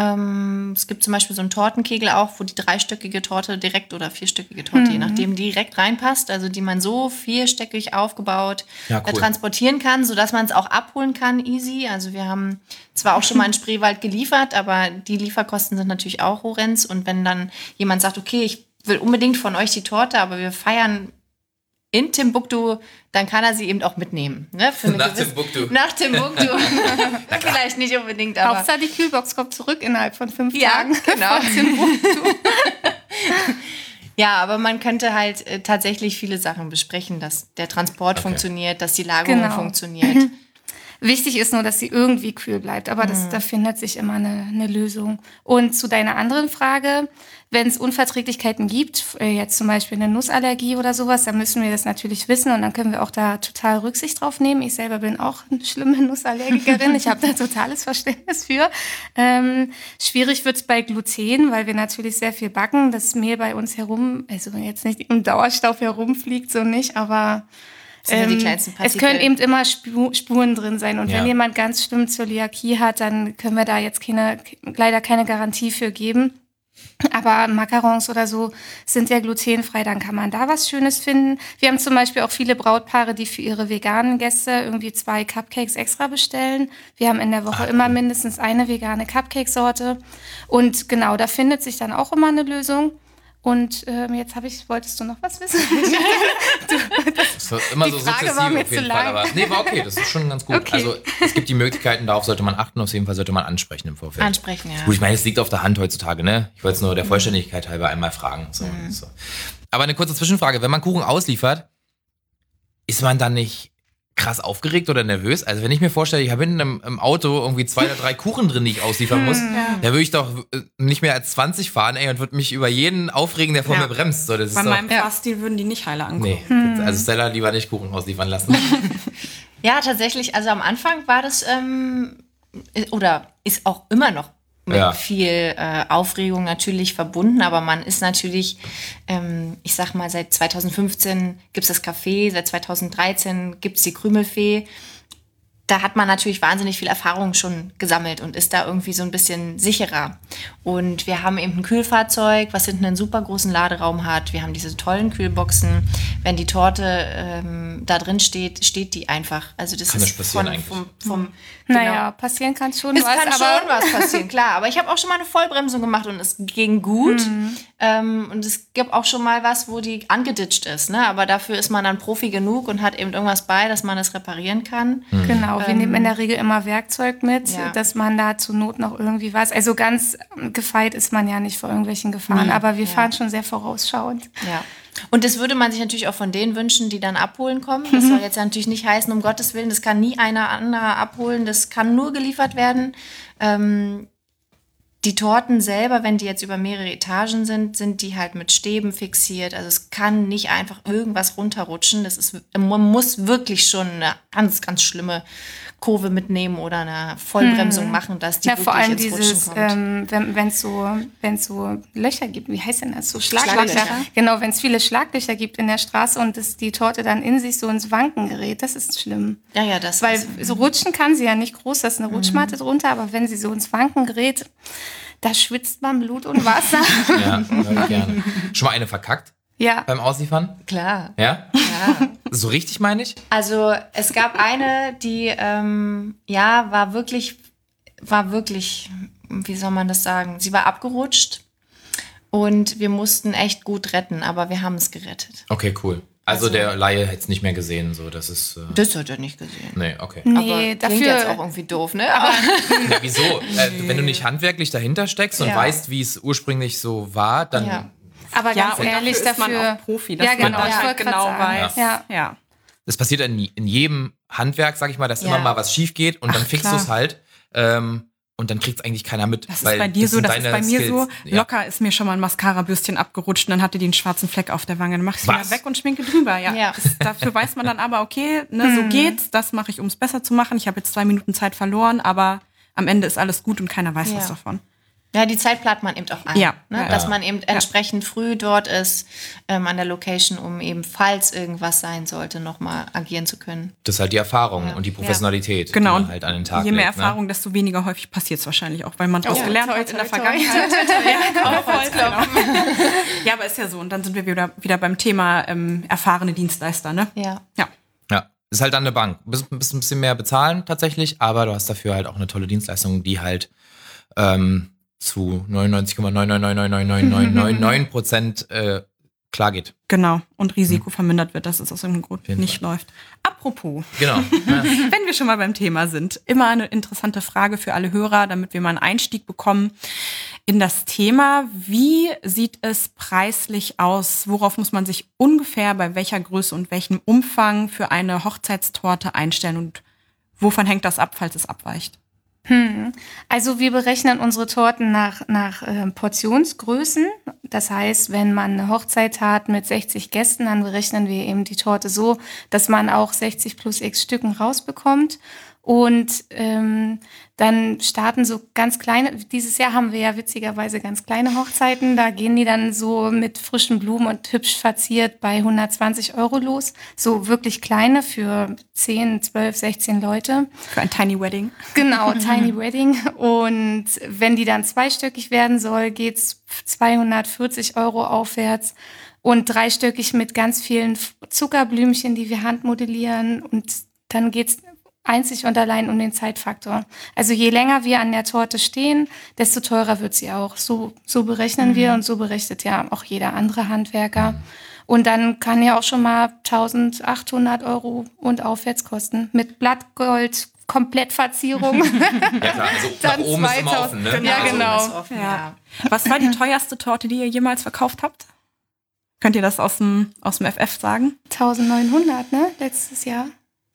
Speaker 3: Ähm, es gibt zum Beispiel so einen Tortenkegel auch, wo die dreistöckige Torte direkt oder vierstöckige Torte, je nachdem, direkt reinpasst. Also die man so vierstöckig aufgebaut
Speaker 1: Ja,
Speaker 3: äh,
Speaker 1: cool.
Speaker 3: transportieren kann, sodass man es auch abholen kann, easy. Also wir haben zwar auch schon mal in Spreewald geliefert, aber die Lieferkosten sind natürlich auch horrend. Und wenn dann jemand sagt, okay, ich will unbedingt von euch die Torte, aber wir feiern in Timbuktu, dann kann er sie eben auch mitnehmen. Ne? Für eine
Speaker 1: Nach
Speaker 3: gewisse-
Speaker 1: Timbuktu.
Speaker 3: Nach Timbuktu. Vielleicht nicht unbedingt, aber...
Speaker 4: Hauptsache die Kühlbox kommt zurück innerhalb von fünf
Speaker 3: Ja,
Speaker 4: Tagen.
Speaker 3: genau.
Speaker 4: Von Timbuktu.
Speaker 3: Ja, aber man könnte halt äh, tatsächlich viele Sachen besprechen, dass der Transport
Speaker 1: Okay.
Speaker 3: funktioniert, dass die Lagerung
Speaker 4: Genau.
Speaker 3: funktioniert.
Speaker 4: Wichtig ist nur, dass sie irgendwie kühl bleibt, aber das, da findet sich immer eine, eine Lösung. Und zu deiner anderen Frage, wenn es Unverträglichkeiten gibt, äh, jetzt zum Beispiel eine Nussallergie oder sowas, dann müssen wir das natürlich wissen und dann können wir auch da total Rücksicht drauf nehmen. Ich selber bin auch eine schlimme Nussallergikerin, ich habe da totales Verständnis für. Ähm, schwierig wird's bei Gluten, weil wir natürlich sehr viel backen, das Mehl bei uns herum, also jetzt nicht im Dauerstaub herumfliegt, so nicht, aber...
Speaker 3: Das sind ja die
Speaker 4: Ähm,
Speaker 3: kleinsten
Speaker 4: es
Speaker 3: Partikel.
Speaker 4: können eben immer Spu- Spuren drin sein. Und
Speaker 1: Ja.
Speaker 4: wenn jemand ganz schlimm Zöliakie hat, dann können wir da jetzt keine, leider keine Garantie für geben. Aber Macarons oder so sind ja glutenfrei, dann kann man da was Schönes finden. Wir haben zum Beispiel auch viele Brautpaare, die für ihre veganen Gäste irgendwie zwei Cupcakes extra bestellen. Wir haben in der Woche
Speaker 1: Ah,
Speaker 4: immer
Speaker 1: cool.
Speaker 4: mindestens eine vegane Cupcake-Sorte. Und genau, da findet sich dann auch immer eine Lösung. Und ähm, jetzt habe ich, wolltest du noch was wissen?
Speaker 1: Das war immer
Speaker 4: Die
Speaker 1: so
Speaker 4: Frage
Speaker 1: sukzessive
Speaker 4: war mir
Speaker 1: auf jeden
Speaker 4: zu
Speaker 1: Fall.
Speaker 4: lang.
Speaker 1: Aber nee, war okay, das ist schon ganz gut.
Speaker 4: Okay.
Speaker 1: Also es gibt die Möglichkeiten, darauf sollte man achten, auf jeden Fall sollte man ansprechen im Vorfeld.
Speaker 3: Ansprechen, ja.
Speaker 1: Gut, ich meine, es liegt auf der Hand heutzutage, ne? Ich wollte es nur der Vollständigkeit halber einmal fragen. So, so. Aber eine kurze Zwischenfrage, wenn man Kuchen ausliefert, ist man dann nicht krass aufgeregt oder nervös? Also wenn ich mir vorstelle, ich habe in einem im Auto irgendwie zwei oder drei Kuchen drin, die ich ausliefern muss, da würde ich doch äh, nicht mehr als zwanzig fahren, ey, und würde mich über jeden aufregen, der vor
Speaker 2: Ja.
Speaker 1: mir bremst. So, das ist
Speaker 2: Bei
Speaker 1: doch,
Speaker 2: meinem Fahrstil würden die nicht heile ankommen.
Speaker 1: nee, also Stella lieber nicht Kuchen ausliefern lassen.
Speaker 3: Ja, tatsächlich. Also am Anfang war das, ähm, oder ist auch immer noch mit
Speaker 1: Ja.
Speaker 3: viel äh, Aufregung natürlich verbunden, aber man ist natürlich, ähm, ich sag mal, seit zweitausendfünfzehn gibt es das Café, seit zweitausenddreizehn gibt es die Krümelfee. Da hat man natürlich wahnsinnig viel Erfahrung schon gesammelt und ist da irgendwie so ein bisschen sicherer. Und wir haben eben ein Kühlfahrzeug, was hinten einen super großen Laderaum hat. Wir haben diese tollen Kühlboxen. Wenn die Torte ähm, da drin steht, steht die einfach. Also das
Speaker 1: Kann
Speaker 3: ist
Speaker 1: das passieren
Speaker 3: von,
Speaker 1: eigentlich?
Speaker 3: vom, vom
Speaker 4: Naja, passieren kann schon
Speaker 3: es
Speaker 4: was,
Speaker 3: kann
Speaker 4: aber
Speaker 3: schon was passieren, klar. Aber ich habe auch schon mal eine Vollbremsung gemacht und es ging gut. Ähm, und es gibt auch schon mal was, wo die angeditscht ist. Ne? Aber dafür ist man dann Profi genug und hat eben irgendwas bei, dass man das reparieren kann.
Speaker 4: genau, wir
Speaker 3: Ähm,
Speaker 4: nehmen in der Regel immer Werkzeug mit,
Speaker 3: ja.
Speaker 4: dass man da zur Not noch irgendwie was, also ganz gefeit ist man ja nicht vor irgendwelchen Gefahren, aber wir fahren schon sehr vorausschauend.
Speaker 3: Ja. Und das würde man sich natürlich auch von denen wünschen, die dann abholen kommen. Das soll jetzt natürlich nicht heißen, um Gottes Willen, das kann nie einer anderer abholen. Das kann nur geliefert werden. Ähm, Die Torten selber, wenn die jetzt über mehrere Etagen sind, sind die halt mit Stäben fixiert. Also es kann nicht einfach irgendwas runterrutschen. Das ist, man muss wirklich schon eine ganz, ganz schlimme Kurve mitnehmen oder eine Vollbremsung hm. machen, dass die
Speaker 4: ja,
Speaker 3: wirklich
Speaker 4: vor allem
Speaker 3: ins
Speaker 4: dieses,
Speaker 3: Rutschen kommt.
Speaker 4: Ähm, wenn wenn es so, wenn's so Löcher gibt, wie heißt denn das? So Schlaglöcher.
Speaker 3: Schlaglöcher.
Speaker 4: Genau, wenn es viele Schlaglöcher gibt in der Straße und das, die Torte dann in sich so ins Wanken gerät, das ist schlimm.
Speaker 3: Ja, ja, das
Speaker 4: Weil
Speaker 3: ist,
Speaker 4: so rutschen kann sie ja nicht groß, da ist eine Rutschmatte drunter, aber wenn sie so ins Wanken gerät, da schwitzt man Blut und Wasser.
Speaker 1: Ja, ja, gerne. Schon mal eine verkackt
Speaker 4: Ja.
Speaker 1: beim Ausliefern?
Speaker 3: klar.
Speaker 1: Ja?
Speaker 3: Ja.
Speaker 1: So richtig, meine ich?
Speaker 3: Also es gab eine, die ähm, ja war wirklich, war wirklich, wie soll man das sagen? Sie war abgerutscht und wir mussten echt gut retten, aber wir haben es gerettet.
Speaker 1: Okay, cool. Also,
Speaker 3: Also-
Speaker 1: der Laie hätte es nicht mehr gesehen, so, das ist, äh,
Speaker 3: Das hat er nicht gesehen.
Speaker 1: nee, okay.
Speaker 4: Nee,
Speaker 3: aber klingt
Speaker 4: dafür.
Speaker 3: jetzt auch irgendwie doof, ne? Aber
Speaker 1: Ja, wieso? Äh, wenn du nicht handwerklich dahinter steckst und
Speaker 3: Ja.
Speaker 1: weißt, wie es ursprünglich so war, dann
Speaker 3: Ja.
Speaker 4: aber
Speaker 2: Ja,
Speaker 4: ganz
Speaker 2: und
Speaker 4: ehrlich,
Speaker 2: dafür ist man
Speaker 4: dafür.
Speaker 2: auch Profi, dass
Speaker 4: Ja,
Speaker 2: man
Speaker 4: genau,
Speaker 2: dann
Speaker 4: ich
Speaker 2: halt
Speaker 4: wollte grad
Speaker 2: genau
Speaker 4: sagen.
Speaker 2: weiß.
Speaker 4: Ja.
Speaker 2: ja.
Speaker 1: das passiert in, in jedem Handwerk, sag ich mal, dass
Speaker 3: Ja.
Speaker 1: immer mal was schief geht und dann
Speaker 2: Ach,
Speaker 1: fixst
Speaker 2: klar.
Speaker 1: du es halt. Ähm, und dann kriegt es eigentlich keiner mit.
Speaker 2: Das ist
Speaker 1: weil
Speaker 2: bei dir so,
Speaker 1: sind
Speaker 2: das ist
Speaker 1: deine
Speaker 2: bei mir
Speaker 1: Skills.
Speaker 2: so.
Speaker 1: Ja.
Speaker 2: Locker ist mir schon mal ein Mascara-Bürstchen abgerutscht und dann hatte die einen schwarzen Fleck auf der Wange. Dann mach ich sie
Speaker 1: Was?
Speaker 2: wieder weg und schminke drüber. Ja,
Speaker 3: Ja.
Speaker 2: Das, dafür weiß man dann aber, okay, ne, so geht's. Das mache ich, um es besser zu machen. Ich habe jetzt zwei Minuten Zeit verloren, aber am Ende ist alles gut und keiner weiß
Speaker 3: Ja.
Speaker 2: was davon.
Speaker 3: ja, die Zeit plant man eben auch ein.
Speaker 2: Ja.
Speaker 3: Ne?
Speaker 2: Ja.
Speaker 3: Dass man eben entsprechend früh dort ist ähm, an der Location, um eben, falls irgendwas sein sollte, nochmal agieren zu können.
Speaker 1: Das ist halt die Erfahrung
Speaker 3: Ja.
Speaker 1: und die Professionalität,
Speaker 2: Genau.
Speaker 1: die
Speaker 2: Und
Speaker 1: man halt an den Tag
Speaker 2: je mehr
Speaker 1: legt, ne?
Speaker 2: Erfahrung, desto weniger häufig passiert es wahrscheinlich auch, weil man daraus
Speaker 3: Ja.
Speaker 2: gelernt
Speaker 4: Toi,
Speaker 2: hat in der
Speaker 4: toi, toi.
Speaker 2: Vergangenheit. Ja, voll, genau. Ja, aber ist ja so. Und dann sind wir wieder, wieder beim Thema ähm, erfahrene Dienstleister, ne?
Speaker 3: Ja.
Speaker 2: Ja.
Speaker 1: Ja, ist halt dann eine Bank. Du bist ein bisschen- ein bisschen mehr bezahlen tatsächlich, aber du hast dafür halt auch eine tolle Dienstleistung, die halt ähm, zu neunundneunzig Komma neun neun neun neun neun neun neun neun neun Prozent äh, klar geht.
Speaker 2: Genau. Und Risiko vermindert wird, dass es aus irgendeinem Grund
Speaker 1: jeden
Speaker 2: nicht läuft. Apropos,
Speaker 1: Genau. Ja.
Speaker 2: wenn wir schon mal beim Thema sind, immer eine interessante Frage für alle Hörer, damit wir mal einen Einstieg bekommen in das Thema. Wie sieht es preislich aus? Worauf muss man sich ungefähr bei welcher Größe und welchem Umfang für eine Hochzeitstorte einstellen? Und wovon hängt das ab, falls es abweicht?
Speaker 4: Hm. Also wir berechnen unsere Torten nach, nach äh, Portionsgrößen. Das heißt, wenn man eine Hochzeit hat mit sechzig Gästen, dann berechnen wir eben die Torte so, dass man auch sechzig plus x Stücken rausbekommt. Und ähm, dann starten so ganz kleine, dieses Jahr haben wir ja witzigerweise ganz kleine Hochzeiten, da gehen die dann so mit frischen Blumen und hübsch verziert bei hundertzwanzig Euro los. So wirklich kleine für zehn, zwölf, sechzehn Leute.
Speaker 2: Für ein Tiny Wedding?
Speaker 4: Genau, Tiny Wedding. Und wenn die dann zweistöckig werden soll, geht's zweihundertvierzig Euro aufwärts. Und dreistöckig mit ganz vielen Zuckerblümchen, die wir handmodellieren. Und dann geht's einzig und allein um den Zeitfaktor. Also je länger wir an der Torte stehen, desto teurer wird sie auch. So, so berechnen mhm. wir und so berechnet ja auch jeder andere Handwerker. Und dann kann ja auch schon mal eintausendachthundert Euro und aufwärts kosten. Mit Blattgold, Komplettverzierung.
Speaker 1: Ja klar, also nach
Speaker 4: Dann
Speaker 1: oben ist immer
Speaker 4: zweitausend.
Speaker 1: offen, ne?
Speaker 4: Ja,
Speaker 1: Also,
Speaker 4: genau.
Speaker 3: Ist offen,
Speaker 2: Ja.
Speaker 3: ja.
Speaker 2: Was war die teuerste Torte, die ihr jemals verkauft habt? Könnt ihr das aus dem, aus dem F F sagen?
Speaker 4: neunzehnhundert, ne? Letztes Jahr.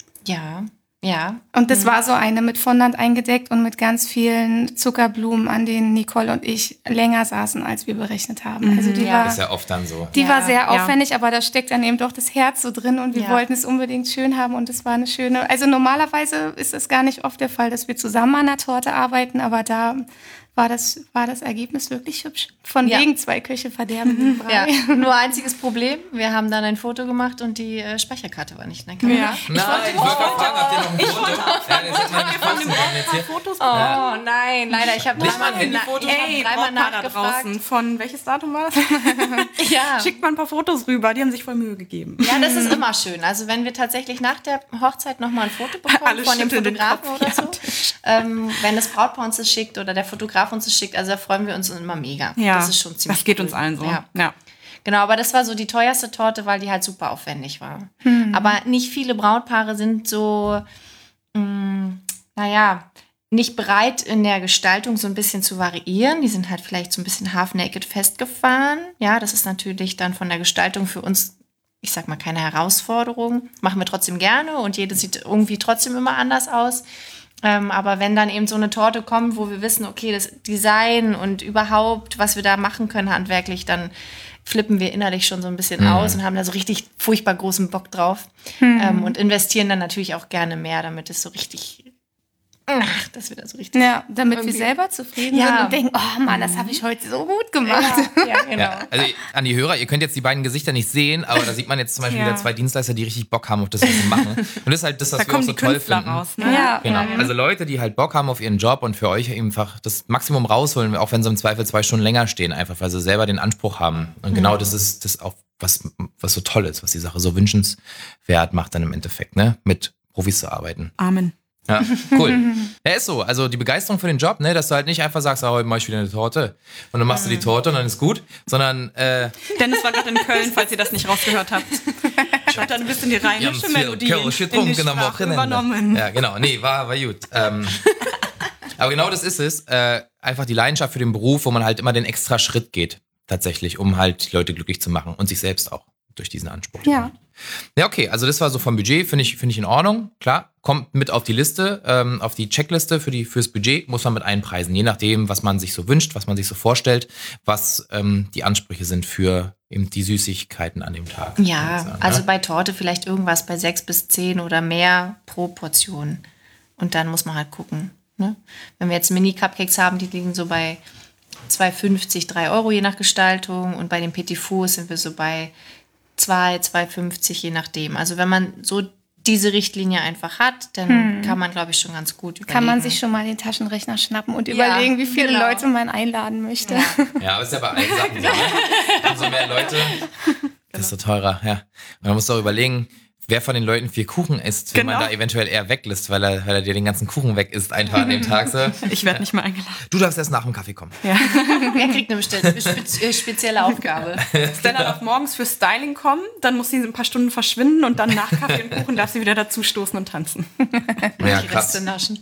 Speaker 3: Ja, ja.
Speaker 4: Und das war so eine mit Fondant eingedeckt und mit ganz vielen Zuckerblumen, an denen Nicole und ich länger saßen, als wir berechnet haben. Also die
Speaker 3: Ja.
Speaker 4: war,
Speaker 1: Ist ja oft dann so.
Speaker 4: die
Speaker 3: Ja,
Speaker 4: war sehr
Speaker 2: ja.
Speaker 4: aufwendig, aber da steckt dann eben doch das Herz so drin und wir
Speaker 3: Ja.
Speaker 4: wollten es unbedingt schön haben und es war eine schöne. Also normalerweise ist es gar nicht oft der Fall, dass wir zusammen an der Torte arbeiten, aber da war das, war das Ergebnis wirklich hübsch. Von
Speaker 3: Ja.
Speaker 4: wegen zwei Köche verderben den Brei.
Speaker 3: Ja, nur einziges Problem, wir haben dann ein Foto gemacht und die äh, Speicherkarte war nicht in der Kamera.
Speaker 2: Ja.
Speaker 1: Nein, ich wollte gerade fragen, habt ihr noch ein Foto? Ja, das hätten wir nicht posten können jetzt hier.
Speaker 2: Fotos?
Speaker 3: Oh nein, leider, ich habe
Speaker 1: Nicht mal
Speaker 3: dreimal,
Speaker 1: ein Handyfoto?
Speaker 3: ich hab
Speaker 2: Ey,
Speaker 3: dreimal
Speaker 2: Brautpaar da
Speaker 3: nachgefragt.
Speaker 2: draußen. Von welches Datum war das?
Speaker 3: Ja.
Speaker 2: Schickt mal ein paar Fotos rüber, die haben sich voll Mühe gegeben.
Speaker 3: Ja, das ist immer schön. Also wenn wir tatsächlich nach der Hochzeit nochmal ein Foto bekommen
Speaker 2: Alle
Speaker 3: von dem
Speaker 2: schütteln den
Speaker 3: Fotografen
Speaker 2: Kopf,
Speaker 3: oder
Speaker 2: ja.
Speaker 3: so, ähm, wenn das Brautpaar uns das schickt oder der Fotograf uns das schickt, also da freuen wir uns immer mega.
Speaker 2: Ja,
Speaker 3: das ist schon ziemlich
Speaker 2: das geht
Speaker 3: cool.
Speaker 2: uns allen so.
Speaker 3: Ja.
Speaker 2: Ja.
Speaker 3: Genau, aber das war so die teuerste Torte, weil die halt super aufwendig war. Aber nicht viele Brautpaare sind so, mh, naja, nicht bereit in der Gestaltung so ein bisschen zu variieren. Die sind halt vielleicht so ein bisschen half-naked festgefahren. Ja, das ist natürlich dann von der Gestaltung für uns, ich sag mal, keine Herausforderung. Machen wir trotzdem gerne und jedes sieht irgendwie trotzdem immer anders aus. Ähm, aber wenn dann eben so eine Torte kommt, wo wir wissen, okay, das Design und überhaupt, was wir da machen können handwerklich, dann flippen wir innerlich schon so ein bisschen
Speaker 1: Mhm.
Speaker 3: aus und haben da so richtig furchtbar großen Bock drauf.
Speaker 4: Mhm.
Speaker 3: Ähm, und investieren dann natürlich auch gerne mehr, damit es so richtig, ach, dass wir da so richtig...
Speaker 4: Ja, damit
Speaker 3: Irgendwie.
Speaker 4: wir selber zufrieden
Speaker 3: Ja.
Speaker 4: sind und denken, oh Mann, das habe ich heute so gut gemacht.
Speaker 3: Ja, genau.
Speaker 1: Ja, also an die Hörer, ihr könnt jetzt die beiden Gesichter nicht sehen, aber da sieht man jetzt zum Beispiel
Speaker 2: Ja.
Speaker 1: wieder zwei Dienstleister, die richtig Bock haben auf das, was sie machen. Und das ist halt das, was
Speaker 2: Da
Speaker 1: wir auch
Speaker 2: kommen
Speaker 1: so
Speaker 2: die
Speaker 1: toll
Speaker 2: Künstler
Speaker 1: finden.
Speaker 2: raus, ne?
Speaker 4: Ja.
Speaker 1: Genau.
Speaker 4: Ja.
Speaker 1: Also Leute, die halt Bock haben auf ihren Job und für euch einfach das Maximum rausholen, auch wenn sie im Zweifel zwei Stunden länger stehen, einfach weil sie selber den Anspruch haben. Und genau das ist das auch, was, was so toll ist, was die Sache so wünschenswert macht dann im Endeffekt, ne? Mit Profis zu arbeiten.
Speaker 2: Amen.
Speaker 1: Ja, cool. Ja, ist so. Also die Begeisterung für den Job, ne, dass du halt nicht einfach sagst, oh, heute mach ich wieder eine Torte. Und dann machst du die Torte und dann ist gut, sondern äh,
Speaker 2: Dennis war gerade in Köln, falls ihr das nicht rausgehört habt. Hat dann ein bisschen die rheinische Melodie in, in die Sprache übernommen.
Speaker 1: Ja, genau. Nee, war, war gut. Ähm, aber genau das ist es. Äh, einfach die Leidenschaft für den Beruf, wo man halt immer den extra Schritt geht, tatsächlich, um halt die Leute glücklich zu machen und sich selbst auch durch diesen Anspruch.
Speaker 4: Ja.
Speaker 1: Ja, okay, also das war so vom Budget, finde ich, finde ich in Ordnung. Klar, kommt mit auf die Liste, ähm, auf die Checkliste für die, fürs Budget, muss man mit einpreisen, je nachdem, was man sich so wünscht, was man sich so vorstellt, was ähm, die Ansprüche sind für eben die Süßigkeiten an dem Tag.
Speaker 3: Ja,
Speaker 1: sagen,
Speaker 3: also
Speaker 1: ja?
Speaker 3: bei Torte vielleicht irgendwas bei sechs bis zehn oder mehr pro Portion. Und dann muss man halt gucken. Ne? Wenn wir jetzt Mini-Cupcakes haben, die liegen so bei zwei fünfzig, drei Euro je nach Gestaltung. Und bei den Petit Fours sind wir so bei zwei, zwei fünfzig je nachdem. Also wenn man so diese Richtlinie einfach hat, dann kann man, glaube ich, schon ganz gut überlegen.
Speaker 4: Kann man sich schon mal den Taschenrechner schnappen und
Speaker 3: Ja,
Speaker 4: überlegen, wie viele
Speaker 3: genau.
Speaker 4: Leute man einladen möchte.
Speaker 3: Ja.
Speaker 1: Ja, aber es ist ja bei allen Sachen so, ne? Umso mehr Leute, desto teurer, ja. Und man muss auch überlegen, wer von den Leuten viel Kuchen isst, wenn man
Speaker 2: Genau.
Speaker 1: da eventuell eher weglässt, weil er, weil er dir den ganzen Kuchen weg isst, einfach an dem Tag. So.
Speaker 2: Ich werde nicht mal eingeladen.
Speaker 1: Du darfst erst nach dem Kaffee kommen.
Speaker 3: Wer kriegt eine besti- spez- äh, spezielle Aufgabe?
Speaker 2: Stella darf morgens für Styling kommen, dann muss sie ein paar Stunden verschwinden und dann nach Kaffee und Kuchen darf sie wieder dazu stoßen und tanzen.
Speaker 1: Ja,
Speaker 3: Die
Speaker 1: krass.
Speaker 3: Reste naschen.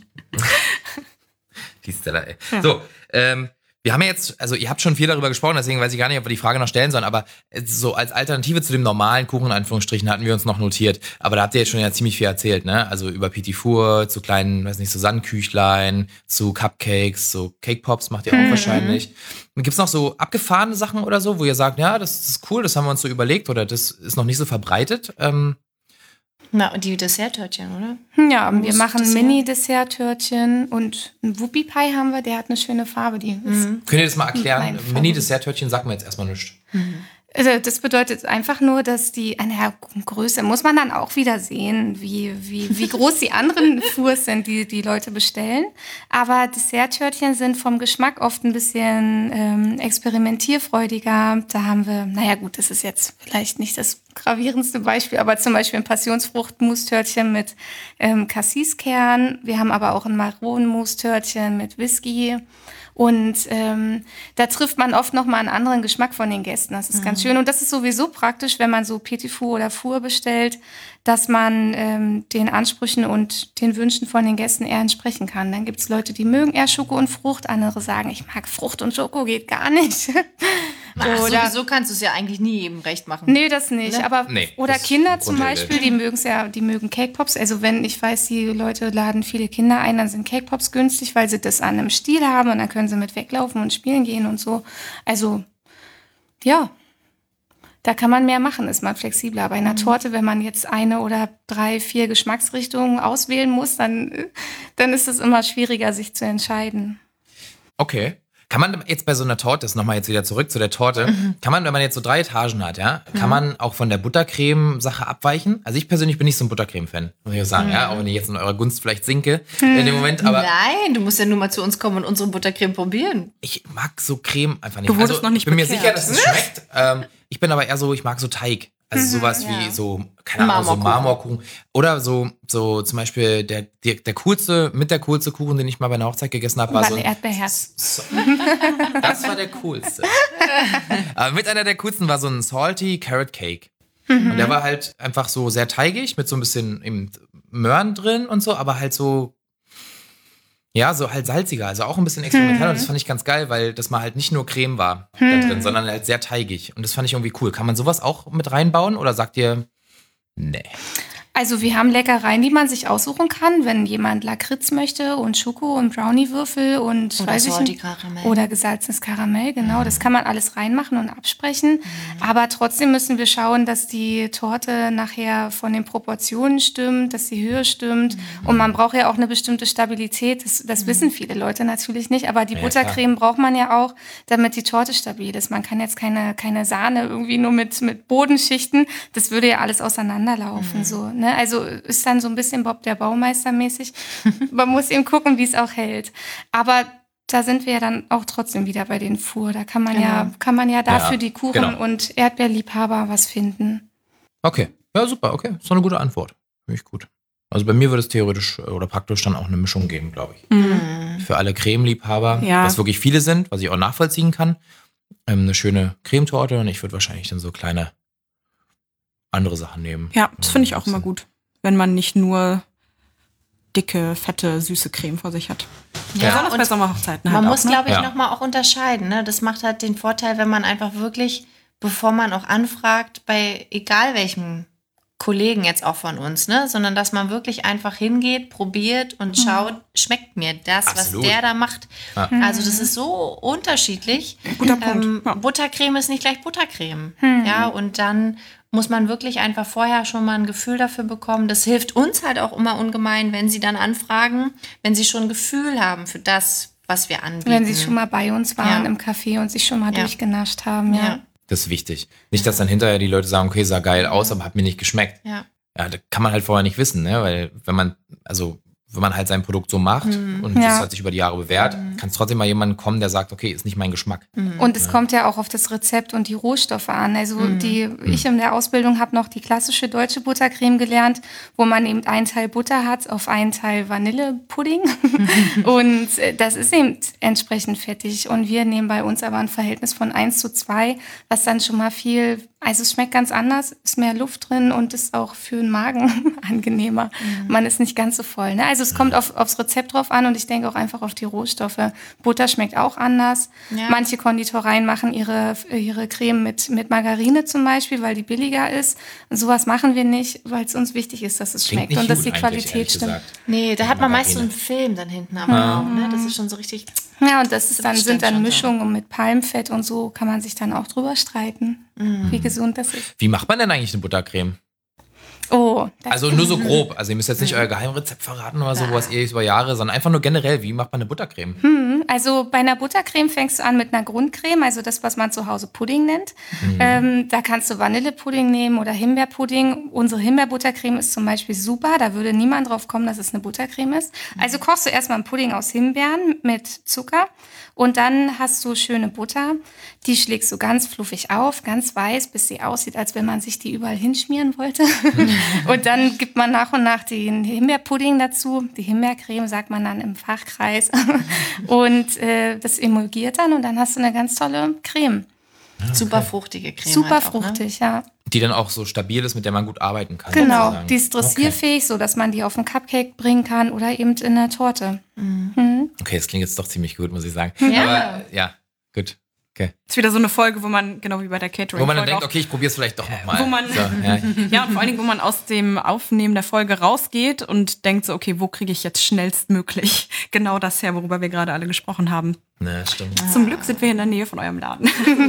Speaker 1: Die Stella, ey. So, ähm, wir haben ja jetzt, also ihr habt schon viel darüber gesprochen, deswegen weiß ich gar nicht, ob wir die Frage noch stellen sollen, aber so als Alternative zu dem normalen Kuchen, in Anführungsstrichen, hatten wir uns noch notiert. Aber da habt ihr jetzt schon ja ziemlich viel erzählt, ne? Also über Petit Four, zu kleinen, weiß nicht, so Sandküchlein, zu Cupcakes, so Cake Pops macht ihr auch wahrscheinlich. Gibt's noch so abgefahrene Sachen oder so, wo ihr sagt, ja, das ist cool, das haben wir uns so überlegt oder das ist noch nicht so verbreitet? Ähm,
Speaker 3: Na, und die Desserttörtchen, oder?
Speaker 4: Ja, wir
Speaker 3: Mousse
Speaker 4: machen
Speaker 3: Dessert.
Speaker 4: Mini-Desserttörtchen und ein Whoopie-Pie haben wir, der hat eine schöne Farbe. Die ist,
Speaker 1: könnt ihr das mal erklären?
Speaker 4: Mein Favorit.
Speaker 1: Mini-Dessert-Törtchen sagt mir jetzt erstmal nichts.
Speaker 4: also das bedeutet einfach nur, dass die, an der Größe muss man dann auch wieder sehen, wie, wie, wie groß die anderen Fours sind, die die Leute bestellen. Aber Desserttörtchen sind vom Geschmack oft ein bisschen ähm, experimentierfreudiger. Da haben wir, naja gut, das ist jetzt vielleicht nicht das gravierendste Beispiel, aber zum Beispiel ein Passionsfrucht-Mousse-Törtchen mit ähm, Cassiskern. Wir haben aber auch ein Maronen-Mousse-Törtchen mit Whisky. Und ähm, da trifft man oft nochmal einen anderen Geschmack von den Gästen. Das ist ganz schön. Und das ist sowieso praktisch, wenn man so Petit Four oder Four bestellt, dass man ähm, den Ansprüchen und den Wünschen von den Gästen eher entsprechen kann. Dann gibt es Leute, die mögen eher Schoko und Frucht. Andere sagen, ich mag Frucht und Schoko, geht gar nicht.
Speaker 3: Ach,
Speaker 4: Oder-
Speaker 3: sowieso kannst du es ja eigentlich nie jedem recht machen.
Speaker 4: Nee, das nicht.
Speaker 3: Ne?
Speaker 4: Aber
Speaker 1: Nee,
Speaker 4: oder
Speaker 1: das ist
Speaker 4: Kinder zum
Speaker 1: Grundregel.
Speaker 4: Beispiel, die mögen ja, die mögen Cake Pops. Also wenn ich weiß, die Leute laden viele Kinder ein, dann sind Cake Pops günstig, weil sie das an einem Stiel haben und dann können sie mit weglaufen und spielen gehen und so. Also ja, da kann man mehr machen, ist man flexibler. Bei einer Torte, wenn man jetzt eine oder drei, vier Geschmacksrichtungen auswählen muss, dann, dann ist es immer schwieriger, sich zu entscheiden.
Speaker 1: Okay. Kann man jetzt bei so einer Torte, das nochmal jetzt wieder zurück zu der Torte, kann man, wenn man jetzt so drei Etagen hat, ja, kann man auch von der Buttercreme-Sache abweichen? Also ich persönlich bin nicht so ein Buttercreme-Fan, muss ich auch sagen, ja, auch wenn ich jetzt in eurer Gunst vielleicht sinke in dem Moment, aber
Speaker 3: Nein, du musst ja nur mal zu uns kommen und unsere Buttercreme probieren.
Speaker 1: ich mag so Creme einfach nicht.
Speaker 2: Du wurdest
Speaker 1: also,
Speaker 2: noch nicht
Speaker 1: ich bin mir
Speaker 2: bekehrt.
Speaker 1: sicher, dass es schmeckt. ähm, ich bin aber eher so, ich mag so Teig. Also sowas wie so, keine Ahnung, so
Speaker 3: Marmorkuchen.
Speaker 1: Marmorkuchen. Oder so, so zum Beispiel der, der, der coolste, mit der coolste Kuchen, den ich mal bei einer Hochzeit gegessen habe, war so
Speaker 4: War
Speaker 1: ein
Speaker 4: ein Erdbeerherz.
Speaker 1: So. Das war der coolste. Aber mit einer der coolsten war so ein Salty Carrot Cake. Und der war halt einfach so sehr teigig, mit so ein bisschen eben Möhren drin und so, aber halt so, ja, so halt salziger, also auch ein bisschen experimentell. Und das fand ich ganz geil, weil das mal halt nicht nur Creme war da drin, sondern halt sehr teigig. Und das fand ich irgendwie cool. Kann man sowas auch mit reinbauen oder sagt ihr, nee?
Speaker 4: Also wir haben Leckereien, die man sich aussuchen kann, wenn jemand Lakritz möchte und Schoko und Brownie-Würfel und
Speaker 3: Oder
Speaker 4: weiß ich nicht,
Speaker 3: Karamell.
Speaker 4: oder gesalzenes Karamell, genau. Das kann man alles reinmachen und absprechen. Aber trotzdem müssen wir schauen, dass die Torte nachher von den Proportionen stimmt, dass die Höhe stimmt. Und man braucht ja auch eine bestimmte Stabilität. Das, das wissen viele Leute natürlich nicht. Aber die
Speaker 1: Ja,
Speaker 4: Buttercreme braucht man ja auch, damit die Torte stabil ist. Man kann jetzt keine, keine Sahne irgendwie nur mit, mit Bodenschichten. Das würde ja alles auseinanderlaufen,
Speaker 3: Mhm.
Speaker 4: so, ne? Also ist dann so ein bisschen Bob der Baumeister mäßig. Man muss eben gucken, wie es auch hält. Aber da sind wir ja dann auch trotzdem wieder bei den Fuhr. Da kann man ja,
Speaker 3: Genau.
Speaker 4: kann man ja dafür
Speaker 1: Ja,
Speaker 4: die Kuchen
Speaker 1: genau.
Speaker 4: und Erdbeerliebhaber was finden.
Speaker 1: Okay, ja super, okay. Ist doch eine gute Antwort. Finde ich gut. Also bei mir würde es theoretisch oder praktisch dann auch eine Mischung geben, glaube ich.
Speaker 3: Mhm.
Speaker 1: Für alle Cremeliebhaber,
Speaker 2: Ja.
Speaker 1: was wirklich viele sind, was ich auch nachvollziehen kann. Ähm, eine schöne Cremetorte und ich würde wahrscheinlich dann so kleine andere Sachen nehmen.
Speaker 2: Ja, das finde ich auch immer gut, wenn man nicht nur dicke, fette, süße Creme vor sich hat.
Speaker 3: Ja,
Speaker 2: Besonders
Speaker 3: und
Speaker 2: bei Sommerhochzeiten
Speaker 3: man
Speaker 2: halt
Speaker 3: muss,
Speaker 2: auch, ne?
Speaker 3: glaube ich,
Speaker 1: Ja.
Speaker 3: nochmal auch unterscheiden. Ne? Das macht halt den Vorteil, wenn man einfach wirklich, bevor man auch anfragt, bei egal welchem Kollegen jetzt auch von uns, ne, sondern dass man wirklich einfach hingeht, probiert und schaut, schmeckt mir das,
Speaker 1: Absolut.
Speaker 3: was der da macht.
Speaker 1: Ja.
Speaker 3: Also das ist so unterschiedlich.
Speaker 2: Guter Punkt.
Speaker 3: Ähm,
Speaker 2: Ja.
Speaker 3: Buttercreme ist nicht gleich Buttercreme. Ja, und dann muss man wirklich einfach vorher schon mal ein Gefühl dafür bekommen. Das hilft uns halt auch immer ungemein, wenn sie dann anfragen, wenn sie schon ein Gefühl haben für das, was wir anbieten.
Speaker 4: Wenn sie schon mal bei uns waren
Speaker 3: Ja.
Speaker 4: im Café und sich schon mal
Speaker 3: Ja.
Speaker 4: durchgenascht haben, ja.
Speaker 3: Ja,
Speaker 1: Das ist wichtig. Nicht, dass dann hinterher die Leute sagen, okay, sah geil aus, aber hat mir nicht geschmeckt.
Speaker 3: ja.
Speaker 1: Ja, das kann man halt vorher nicht wissen, ne? Weil wenn man, also wenn man halt sein Produkt so macht und
Speaker 4: Ja.
Speaker 1: das hat sich über die Jahre bewährt, kann es trotzdem mal jemand kommen, der sagt, okay, ist nicht mein Geschmack.
Speaker 4: Und es kommt ja auch auf das Rezept und die Rohstoffe an. Also die, ich in der Ausbildung habe noch die klassische deutsche Buttercreme gelernt, wo man eben einen Teil Butter hat auf einen Teil Vanillepudding. Und äh, das ist eben entsprechend fettig. Und wir nehmen bei uns aber ein Verhältnis von eins zu zwei, was dann schon mal viel, also es schmeckt ganz anders, ist mehr Luft drin und ist auch für den Magen angenehmer. Man ist nicht ganz so voll. Ne? Also es kommt auf, aufs Rezept drauf an und ich denke auch einfach auf die Rohstoffe. Butter schmeckt auch anders.
Speaker 3: Ja.
Speaker 4: Manche Konditoreien machen ihre, ihre Creme mit, mit Margarine zum Beispiel, weil die billiger ist. Und sowas machen wir nicht, weil es uns wichtig ist, dass es
Speaker 1: Klingt
Speaker 4: schmeckt
Speaker 1: nicht
Speaker 4: und dass
Speaker 1: gut
Speaker 4: die
Speaker 1: eigentlich,
Speaker 4: Qualität
Speaker 1: ehrlich
Speaker 4: stimmt.
Speaker 1: gesagt.
Speaker 3: Nee, da hat man meist so
Speaker 1: Margarine.
Speaker 3: einen Film dann hinten am Raum. Ne? Das ist schon so richtig.
Speaker 4: Ja, und das ist dann,
Speaker 3: bestimmt
Speaker 4: sind dann
Speaker 3: schon so.
Speaker 4: Mischungen und mit Palmfett und so kann man sich dann auch drüber streiten, wie gesund das ist.
Speaker 1: Wie macht man denn eigentlich eine Buttercreme?
Speaker 4: Oh, das
Speaker 1: Also nur so grob. Also ihr müsst jetzt nicht euer Geheimrezept verraten oder so, was ihr über Jahre, sondern einfach nur generell, wie macht man eine Buttercreme?
Speaker 4: Also bei einer Buttercreme fängst du an mit einer Grundcreme, also das, was man zu Hause Pudding nennt. Ähm, da kannst du Vanillepudding nehmen oder Himbeerpudding. Unsere Himbeerbuttercreme ist zum Beispiel super. Da würde niemand drauf kommen, dass es eine Buttercreme ist. Also kochst du erstmal einen Pudding aus Himbeeren mit Zucker und dann hast du schöne Butter. Die schlägst du ganz fluffig auf, ganz weiß, bis sie aussieht, als wenn man sich die überall hinschmieren wollte. Und dann gibt man nach und nach den Himbeerpudding dazu. Die Himbeercreme sagt man dann im Fachkreis. Und äh, das emulgiert dann und dann hast du eine ganz tolle Creme.
Speaker 3: Super fruchtige Creme.
Speaker 4: Super
Speaker 3: halt auch, ne?
Speaker 4: fruchtig, ja.
Speaker 1: Die dann auch so stabil ist, mit der man gut arbeiten kann.
Speaker 4: Genau,
Speaker 1: sozusagen.
Speaker 4: die ist dressierfähig, so dass man die auf einen Cupcake bringen kann oder eben in eine Torte.
Speaker 1: Okay, das klingt jetzt doch ziemlich gut, muss ich sagen.
Speaker 3: Ja.
Speaker 1: Aber ja, gut. Okay.
Speaker 2: Ist wieder so eine Folge, wo man, genau wie bei der Catering,
Speaker 1: Wo man dann denkt, okay, ich probiere es vielleicht doch nochmal.
Speaker 2: Wo man-
Speaker 1: so, ja.
Speaker 2: Ja, und vor allen Dingen, wo man aus dem Aufnehmen der Folge rausgeht und denkt so, okay, wo kriege ich jetzt schnellstmöglich genau das her, worüber wir gerade alle gesprochen haben.
Speaker 1: Ne, stimmt.
Speaker 2: Zum Glück sind wir in der Nähe von eurem Laden.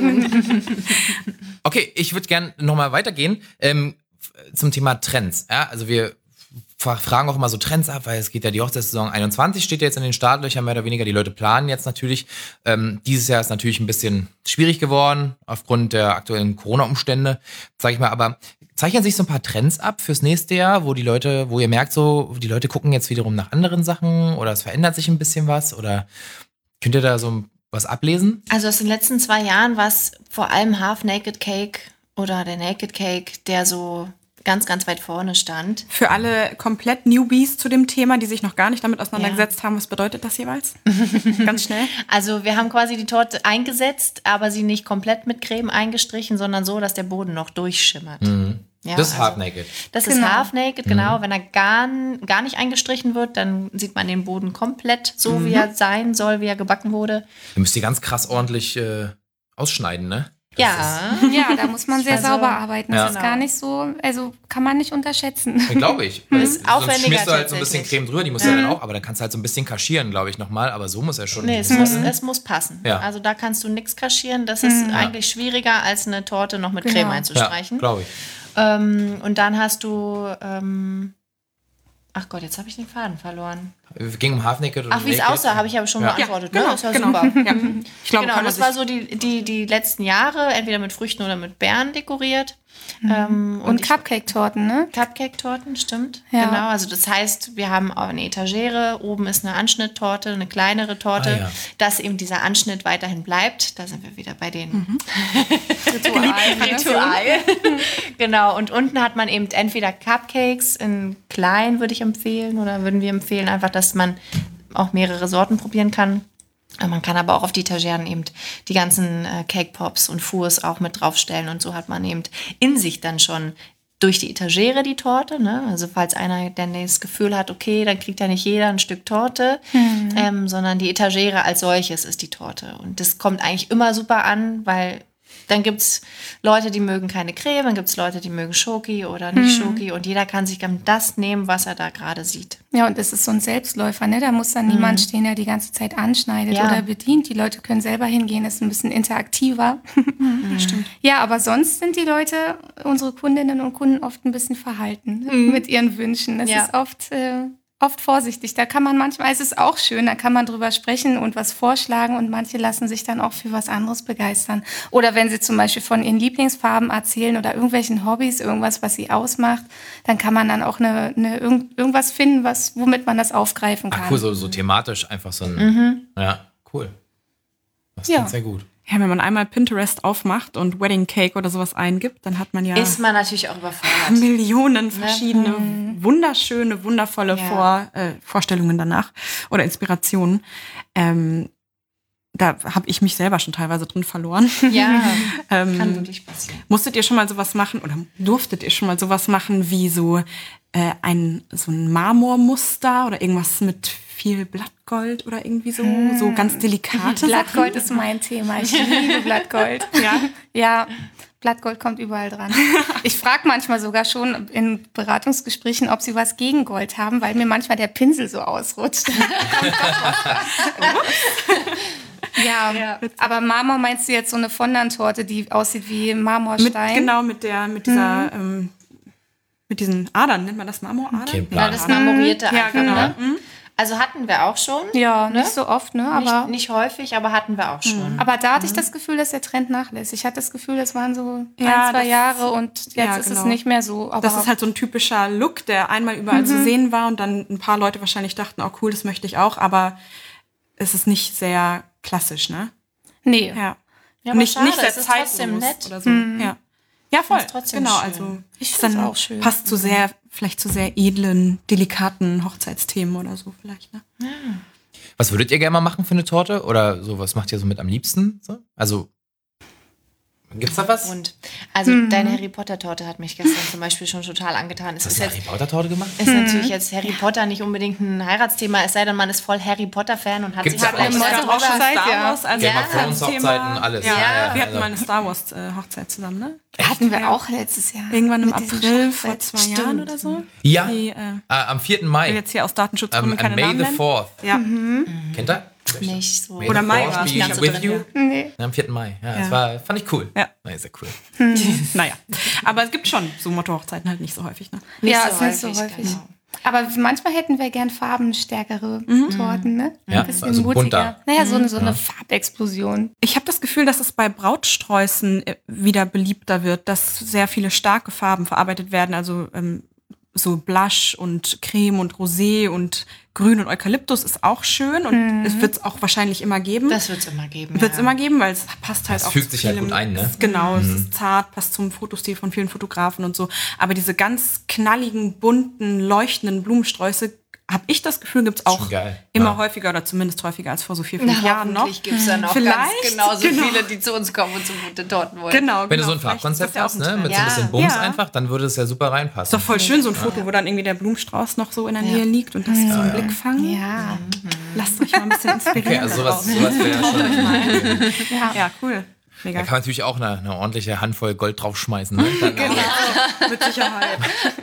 Speaker 1: Okay, ich würde gerne nochmal weitergehen ähm, zum Thema Trends. Ja, also wir fra- fragen auch immer so Trends ab, weil es geht ja die Hochzeitssaison einundzwanzig, steht ja jetzt in den Startlöchern mehr oder weniger. Die Leute planen jetzt natürlich. Ähm, dieses Jahr ist natürlich ein bisschen schwierig geworden aufgrund der aktuellen Corona-Umstände, sage ich mal. Aber zeichnen sich so ein paar Trends ab fürs nächste Jahr, wo die Leute, wo ihr merkt, so die Leute gucken jetzt wiederum nach anderen Sachen oder es verändert sich ein bisschen was oder könnt ihr da so was ablesen?
Speaker 3: Also aus den letzten zwei Jahren war es vor allem Half Naked Cake oder der Naked Cake, der so ganz, ganz weit vorne stand.
Speaker 2: Für alle komplett Newbies zu dem Thema, die sich noch gar nicht damit auseinandergesetzt haben, was bedeutet das jeweils? Ganz schnell.
Speaker 3: Also wir haben quasi die Torte eingesetzt, aber sie nicht komplett mit Creme eingestrichen, sondern so, dass der Boden noch durchschimmert. Ja,
Speaker 1: das ist
Speaker 3: also
Speaker 1: Half Naked.
Speaker 3: Das
Speaker 4: Genau.
Speaker 3: ist Half Naked, genau. Wenn er gar, gar nicht eingestrichen wird, dann sieht man den Boden komplett so, wie er sein soll, wie er gebacken wurde.
Speaker 1: Ihr müsst ihr ganz krass ordentlich äh, ausschneiden, ne?
Speaker 3: Ja.
Speaker 4: Ja, da muss man sehr
Speaker 3: Also,
Speaker 4: sauber arbeiten. Das
Speaker 1: ja.
Speaker 4: ist gar nicht so, also kann man nicht unterschätzen.
Speaker 1: Ja, glaube ich. Weil
Speaker 3: Ist
Speaker 1: sonst
Speaker 3: aufwendiger
Speaker 1: schmierst du halt so ein bisschen
Speaker 3: tatsächlich.
Speaker 1: Creme drüber, die muss ja dann auch, aber dann kannst du halt so ein bisschen kaschieren, glaube ich, nochmal. Aber so muss er schon.
Speaker 3: Nee, es muss, es muss passen.
Speaker 1: Ja.
Speaker 3: Also da kannst du nichts kaschieren. Das ist eigentlich schwieriger, als eine Torte noch mit
Speaker 4: Genau.
Speaker 3: Creme
Speaker 1: ja,
Speaker 3: einzustreichen.
Speaker 1: glaube ich.
Speaker 3: Ähm, und dann hast du, ähm, ach Gott, jetzt habe ich den Faden verloren.
Speaker 1: Es ging um Half Naked und
Speaker 3: Ach, wie es
Speaker 1: Naked.
Speaker 3: aussah, habe ich aber schon
Speaker 1: Ja.
Speaker 3: beantwortet.
Speaker 2: Ja,
Speaker 3: ne?
Speaker 2: genau,
Speaker 3: Das war
Speaker 2: genau.
Speaker 3: super.
Speaker 2: Ja. Ich glaube,
Speaker 3: Genau,
Speaker 2: kann man
Speaker 3: das
Speaker 2: sich
Speaker 3: war so die, die, die letzten Jahre, entweder mit Früchten oder mit Beeren dekoriert. Ähm,
Speaker 4: Und
Speaker 3: ich-
Speaker 4: Cupcake-Torten, ne?
Speaker 3: Cupcake-Torten, stimmt.
Speaker 4: Ja.
Speaker 3: Genau, also das heißt, wir haben auch eine Etagere, oben ist eine Anschnitttorte, eine kleinere Torte,
Speaker 1: Ah, ja.
Speaker 3: dass eben dieser Anschnitt weiterhin bleibt. Da sind wir wieder bei den
Speaker 4: Ritual.
Speaker 3: Ritual. Genau, und unten hat man eben entweder Cupcakes in klein, würde ich empfehlen, oder würden wir empfehlen, einfach, dass man auch mehrere Sorten probieren kann. Man kann aber auch auf die Etageren eben die ganzen äh, Cake Pops und Fours auch mit draufstellen und so hat man eben in sich dann schon durch die Etagere die Torte, ne? Also falls einer dann das Gefühl hat, okay, dann kriegt ja nicht jeder ein Stück Torte,
Speaker 4: Mhm.
Speaker 3: ähm, sondern die Etagere als solches ist die Torte. Und das kommt eigentlich immer super an, weil dann gibt es Leute, die mögen keine Creme, dann gibt es Leute, die mögen Schoki oder nicht Schoki und jeder kann sich dann das nehmen, was er da gerade sieht.
Speaker 4: Ja, und das ist so ein Selbstläufer, ne? Da muss dann niemand stehen, der die ganze Zeit anschneidet
Speaker 3: Ja.
Speaker 4: oder bedient. Die Leute können selber hingehen, das ist ein bisschen interaktiver. Stimmt. Ja, aber sonst sind die Leute, unsere Kundinnen und Kunden, oft ein bisschen verhalten mit ihren Wünschen. Das
Speaker 3: Ja.
Speaker 4: ist oft, äh, oft vorsichtig. Da kann man manchmal, es ist auch schön, da kann man drüber sprechen und was vorschlagen und manche lassen sich dann auch für was anderes begeistern. Oder wenn sie zum Beispiel von ihren Lieblingsfarben erzählen oder irgendwelchen Hobbys, irgendwas, was sie ausmacht, dann kann man dann auch eine, eine, irgend, irgendwas finden, was, womit man das aufgreifen kann.
Speaker 1: Ach cool, so, so thematisch einfach so ein. Ja, cool. Das
Speaker 4: Ja.
Speaker 1: klingt sehr gut.
Speaker 2: Ja, wenn man einmal Pinterest aufmacht und Wedding Cake oder sowas eingibt, dann hat man ja
Speaker 3: Ist man natürlich auch überfordert.
Speaker 2: Millionen verschiedene, wunderschöne, wundervolle
Speaker 3: Ja.
Speaker 2: Vor, äh, Vorstellungen danach oder Inspirationen. Ähm, da habe ich mich selber schon teilweise drin verloren.
Speaker 3: Ja,
Speaker 2: ähm,
Speaker 3: kann wirklich passieren.
Speaker 2: Musstet ihr schon mal sowas machen oder durftet ihr schon mal sowas machen wie so äh, ein so ein Marmormuster oder irgendwas mit viel Blattgold oder irgendwie so, so ganz delikate
Speaker 4: Blattgold
Speaker 2: Sachen?
Speaker 4: ist mein Thema. Ich liebe Blattgold.
Speaker 2: Ja.
Speaker 4: Ja, Blattgold kommt überall dran. Ich frage manchmal sogar schon in Beratungsgesprächen, ob sie was gegen Gold haben, weil mir manchmal der Pinsel so ausrutscht. ja,
Speaker 3: Ja.
Speaker 4: aber Marmor meinst du jetzt so eine Fondant-Torte, die aussieht wie
Speaker 2: Mit,
Speaker 4: Marmorstein?
Speaker 2: genau, mit der, mit dieser, ähm, mit diesen Adern, nennt man das Marmoradern?
Speaker 1: Okay,
Speaker 3: Ja,
Speaker 1: Plan.
Speaker 3: das Marmorierte
Speaker 2: Ja,
Speaker 3: einfach,
Speaker 2: genau.
Speaker 3: ne? Also hatten wir auch schon.
Speaker 4: Ja,
Speaker 3: Ne?
Speaker 4: nicht so oft, ne? Aber,
Speaker 3: Nicht, nicht häufig, aber hatten wir auch schon.
Speaker 4: aber da hatte ich das Gefühl, dass der Trend nachlässt. Ich hatte das Gefühl, das waren so
Speaker 2: Ja,
Speaker 4: ein, zwei
Speaker 2: das-
Speaker 4: Jahre und jetzt
Speaker 2: ja,
Speaker 4: ist es
Speaker 2: genau.
Speaker 4: nicht mehr so. Aber
Speaker 2: Das ist halt so ein typischer Look, der einmal überall zu sehen war und dann ein paar Leute wahrscheinlich dachten, oh cool, das möchte ich auch, aber es ist nicht sehr klassisch, ne?
Speaker 4: nee.
Speaker 2: Ja.
Speaker 3: Ja, aber
Speaker 2: nicht,
Speaker 3: schade,
Speaker 2: nicht sehr
Speaker 3: es ist trotzdem
Speaker 2: zeitlos
Speaker 3: nett.
Speaker 2: oder so. Ja. Ja, voll.
Speaker 3: ist trotzdem
Speaker 2: genau,
Speaker 3: schön.
Speaker 2: also
Speaker 4: Ich
Speaker 2: ist
Speaker 4: find's
Speaker 2: dann
Speaker 4: auch schön.
Speaker 2: passt zu sehr, vielleicht zu sehr edlen, delikaten Hochzeitsthemen oder so vielleicht, ne?
Speaker 1: Was würdet ihr gerne mal machen für eine Torte? Oder so, was macht ihr so mit am liebsten? So? Also, gibt's da was?
Speaker 3: Und also deine Harry Potter Torte hat mich gestern zum Beispiel schon total angetan. Es
Speaker 1: Hast
Speaker 3: ist
Speaker 1: du eine
Speaker 3: jetzt
Speaker 1: Harry Potter Torte gemacht?
Speaker 3: ist natürlich jetzt Harry Potter nicht unbedingt ein Heiratsthema, es sei denn, man ist voll Harry Potter-Fan und hat
Speaker 1: Gibt's
Speaker 3: sich
Speaker 1: ja
Speaker 3: vielleicht
Speaker 1: auch.
Speaker 3: mal
Speaker 1: Es
Speaker 2: gab auch schon
Speaker 3: darüber-
Speaker 2: Star
Speaker 4: ja.
Speaker 2: Wars als
Speaker 1: Game of Thrones
Speaker 2: Thema.
Speaker 1: Hochzeiten, alles.
Speaker 2: Ja,
Speaker 1: Ja, ja,
Speaker 2: wir hatten
Speaker 1: also-
Speaker 2: mal eine Star Wars äh, Hochzeit zusammen, ne?
Speaker 4: Hatten wir
Speaker 2: Ja.
Speaker 4: auch letztes Jahr.
Speaker 2: Irgendwann im
Speaker 4: Mit diesem
Speaker 2: April
Speaker 4: Schachbrett.
Speaker 2: vor zwei
Speaker 3: Stimmt.
Speaker 2: Jahren oder so.
Speaker 1: Ja,
Speaker 2: Die, äh,
Speaker 1: äh, am vierten
Speaker 2: ich will
Speaker 1: Mai.
Speaker 2: jetzt hier aus
Speaker 1: Um,
Speaker 2: Datenschutzgründen
Speaker 1: an
Speaker 2: keine
Speaker 1: May
Speaker 2: Namen
Speaker 1: the
Speaker 2: nennen.
Speaker 1: fourth.
Speaker 2: Ja.
Speaker 1: Kennt ihr?
Speaker 3: nicht so.
Speaker 1: May
Speaker 2: Oder
Speaker 1: the
Speaker 2: Mai
Speaker 1: fourth
Speaker 2: war's,
Speaker 1: be
Speaker 3: nicht ganz so
Speaker 1: with
Speaker 3: drin,
Speaker 1: you.
Speaker 3: ja.
Speaker 4: Nee.
Speaker 1: Ja, am vierten Mai. Ja, das
Speaker 2: Ja.
Speaker 1: war, fand ich cool.
Speaker 2: Ja.
Speaker 1: Nee, sehr cool.
Speaker 2: Naja. Aber es gibt schon so Motto-Hochzeiten halt nicht so häufig, ne?
Speaker 3: Nicht
Speaker 4: Ja,
Speaker 3: so
Speaker 4: es ist nicht so
Speaker 3: häufig,
Speaker 4: häufig.
Speaker 3: genau.
Speaker 4: Aber manchmal hätten wir gern farbenstärkere Torten, ne?
Speaker 1: Ja,
Speaker 4: Ein bisschen
Speaker 1: also
Speaker 4: mutiger.
Speaker 1: bunter.
Speaker 4: Naja, so eine, so eine Farbexplosion.
Speaker 2: Ich habe das Gefühl, dass es bei Brautsträußen äh, wieder beliebter wird, dass sehr viele starke Farben verarbeitet werden, also ähm, so Blush und Creme und Rosé und Grün und Eukalyptus ist auch schön und es wird es auch wahrscheinlich immer geben.
Speaker 3: Das wird es immer geben.
Speaker 2: Wird es
Speaker 3: ja.
Speaker 2: immer geben, weil es passt halt
Speaker 1: Das
Speaker 2: auch
Speaker 1: fügt
Speaker 2: zu
Speaker 1: sich halt
Speaker 2: vielem.
Speaker 1: gut ein, ne?
Speaker 2: Es- Genau, es ist zart, passt zum Fotostil von vielen Fotografen und so. Aber diese ganz knalligen, bunten, leuchtenden Blumensträuße, habe ich das Gefühl, gibt es auch
Speaker 1: Schon geil.
Speaker 2: immer
Speaker 1: Ja.
Speaker 2: häufiger oder zumindest häufiger als vor so vier, fünf
Speaker 3: Na,
Speaker 2: Jahren noch.
Speaker 3: hoffentlich gibt es dann auch
Speaker 2: Vielleicht,
Speaker 3: ganz genauso
Speaker 2: genau.
Speaker 3: viele, die zu uns kommen und so gute Torten wollen.
Speaker 2: Genau,
Speaker 1: Wenn
Speaker 2: genau.
Speaker 1: du so ein
Speaker 2: Vielleicht
Speaker 1: Farbkonzept
Speaker 2: ist das ja auch
Speaker 1: hast,
Speaker 2: ein
Speaker 1: ne,
Speaker 2: Trend.
Speaker 1: mit so ein
Speaker 3: Ja.
Speaker 1: bisschen Bums
Speaker 2: Ja.
Speaker 1: einfach, dann würde es ja super
Speaker 2: Ist
Speaker 1: reinpassen.
Speaker 2: doch voll schön, so ein Foto, wo dann irgendwie der Blumenstrauß noch so in der Nähe liegt und das so einen Blick fangen.
Speaker 4: Ja.
Speaker 2: Lasst euch mal ein bisschen inspirieren.
Speaker 1: Okay, also sowas,
Speaker 2: da draußen.
Speaker 1: sowas wäre schon.
Speaker 4: Ja.
Speaker 2: Ja, cool. Mega.
Speaker 1: Da kann man natürlich auch eine, eine ordentliche Handvoll Gold draufschmeißen. Ne? Dann,
Speaker 2: Genau, mit Sicherheit.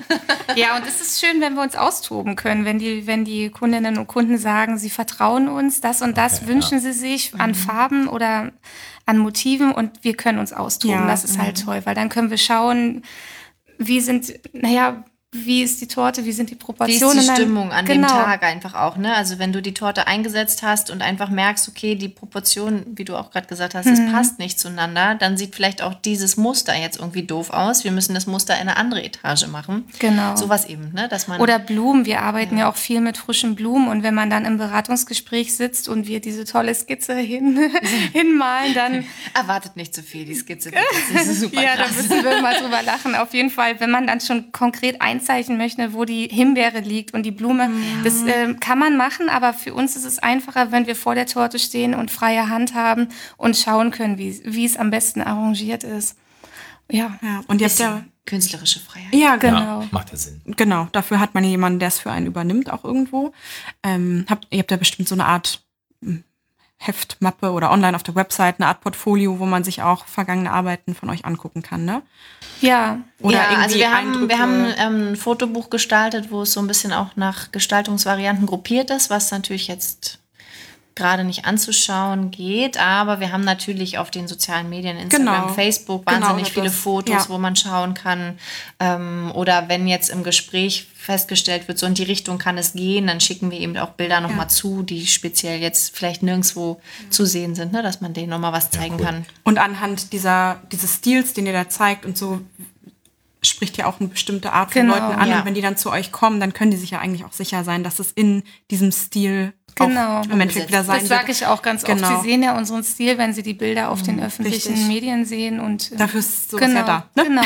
Speaker 4: Ja, und es ist schön, wenn wir uns austoben können, wenn die, wenn die Kundinnen und Kunden sagen, sie vertrauen uns, das und das
Speaker 1: Okay,
Speaker 4: wünschen
Speaker 1: ja.
Speaker 4: sie sich an Farben oder an Motiven und wir können uns austoben.
Speaker 2: Ja,
Speaker 4: Das ist halt toll, weil dann können wir schauen, wie sind, naja, wie ist die Torte, wie sind die
Speaker 3: Wie
Speaker 4: Proportionen.
Speaker 3: ist die
Speaker 4: dann-
Speaker 3: Stimmung an
Speaker 4: genau.
Speaker 3: dem Tag einfach auch, ne? Also wenn du die Torte eingesetzt hast und einfach merkst, okay, die Proportion, wie du auch gerade gesagt hast,
Speaker 4: Mhm.
Speaker 3: es passt nicht zueinander, dann sieht vielleicht auch dieses Muster jetzt irgendwie doof aus. Wir müssen das Muster in eine andere Etage machen.
Speaker 4: Genau.
Speaker 3: Sowas eben, ne? Dass man
Speaker 4: Oder Blumen. Wir arbeiten ja. ja auch viel mit frischen Blumen. Und wenn man dann im Beratungsgespräch sitzt und wir diese tolle Skizze hin, hinmalen, dann
Speaker 3: erwartet nicht zu viel, die Skizze. Das ist super
Speaker 4: ja, da
Speaker 3: krass.
Speaker 4: müssen wir mal drüber lachen. Auf jeden Fall, wenn man dann schon konkret einzeichnen möchte, wo die Himbeere liegt und die Blume, das ähm, kann man machen. Aber für uns ist es einfacher, wenn wir vor der Torte stehen und freie Hand haben und schauen können, wie, wie es am besten arrangiert ist. Ja,
Speaker 2: Ja, und ihr habt
Speaker 3: Bisschen
Speaker 2: ja,
Speaker 3: künstlerische Freiheit.
Speaker 2: ja, genau.
Speaker 4: genau.
Speaker 1: macht ja Sinn.
Speaker 2: Genau, dafür hat man jemanden, der es für einen übernimmt, auch irgendwo. Ähm, habt, ihr habt ja bestimmt so eine Art hm, Heftmappe oder online auf der Website, eine Art Portfolio, wo man sich auch vergangene Arbeiten von euch angucken kann, ne?
Speaker 4: Ja,
Speaker 2: Oder
Speaker 3: ja,
Speaker 2: irgendwie
Speaker 3: also wir haben,
Speaker 2: Eindrücke.
Speaker 3: wir haben ähm, ein Fotobuch gestaltet, wo es so ein bisschen auch nach Gestaltungsvarianten gruppiert ist, was natürlich jetzt gerade nicht anzuschauen geht, aber wir haben natürlich auf den sozialen Medien, Instagram,
Speaker 2: Genau.
Speaker 3: Facebook,
Speaker 2: Genau,
Speaker 3: wahnsinnig
Speaker 2: das-
Speaker 3: viele Fotos,
Speaker 2: ja.
Speaker 3: wo man schauen kann. Ähm, oder wenn jetzt im Gespräch festgestellt wird, so in die Richtung kann es gehen, dann schicken wir eben auch Bilder nochmal
Speaker 2: Ja.
Speaker 3: zu, die speziell jetzt vielleicht nirgendwo zu sehen sind, ne? Dass man denen nochmal was zeigen
Speaker 1: cool.
Speaker 3: kann.
Speaker 2: Und anhand dieser, dieses Stils, den ihr da zeigt und so, spricht ja auch eine bestimmte Art von
Speaker 4: Genau,
Speaker 2: Leuten an.
Speaker 3: ja.
Speaker 2: Und wenn die dann zu euch kommen, dann können die sich ja eigentlich auch sicher sein, dass es in diesem Stil
Speaker 4: Genau.
Speaker 2: auch im Endeffekt wieder sein
Speaker 4: Das
Speaker 2: wird.
Speaker 4: sage ich auch ganz
Speaker 2: Genau.
Speaker 4: oft. Sie sehen ja unseren Stil, wenn Sie die Bilder auf den öffentlichen
Speaker 2: Richtig.
Speaker 4: Medien sehen. Und, äh,
Speaker 2: Dafür ist sowas
Speaker 4: genau,
Speaker 2: ja da. Ne?
Speaker 4: Genau.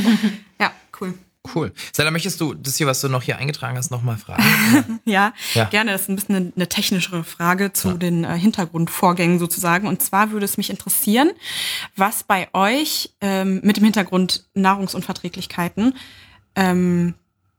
Speaker 2: Ja, cool.
Speaker 1: Cool. Sela, möchtest du das hier, was du noch hier eingetragen hast, nochmal fragen?
Speaker 2: Ja,
Speaker 1: Ja.
Speaker 2: gerne. Das ist ein bisschen eine, eine technischere Frage zu
Speaker 1: Ja.
Speaker 2: den äh, Hintergrundvorgängen sozusagen. Und zwar würde es mich interessieren, was bei euch ähm, mit dem Hintergrund Nahrungsunverträglichkeiten ähm,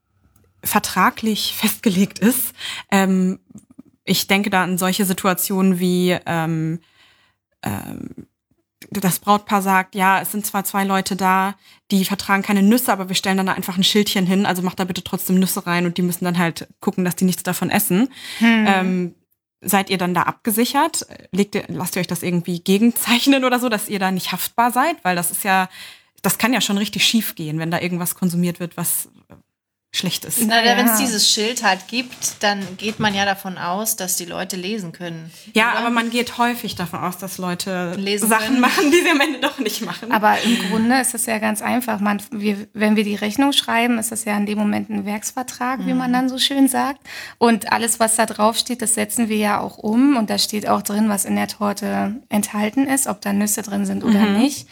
Speaker 2: vertraglich festgelegt ist. Ähm, ich denke da an solche Situationen wie ähm, ähm, das Brautpaar sagt, ja, es sind zwar zwei Leute da, die vertragen keine Nüsse, aber wir stellen dann da einfach ein Schildchen hin, also macht da bitte trotzdem Nüsse rein und die müssen dann halt gucken, dass die nichts davon essen.
Speaker 4: Hm.
Speaker 2: Ähm, seid ihr dann da abgesichert? Legt ihr, lasst ihr euch das irgendwie gegenzeichnen oder so, dass ihr da nicht haftbar seid? Weil das ist ja, das kann ja schon richtig schief gehen, wenn da irgendwas konsumiert wird, was schlecht ist.
Speaker 3: Na,
Speaker 4: Ja.
Speaker 3: wenn es dieses Schild halt gibt, dann geht man ja davon aus, dass die Leute lesen können.
Speaker 2: Ja,
Speaker 3: oder?
Speaker 2: aber man geht häufig davon aus, dass Leute
Speaker 3: Lesen
Speaker 2: Sachen
Speaker 3: können.
Speaker 2: machen, die sie am Ende doch nicht machen.
Speaker 4: Aber im Grunde ist es ja ganz einfach. Man, wir, wenn wir die Rechnung schreiben, ist das ja in dem Moment ein Werksvertrag, wie man dann so schön sagt. Und alles, was da drauf steht, das setzen wir ja auch um. Und da steht auch drin, was in der Torte enthalten ist, ob da Nüsse drin sind oder nicht.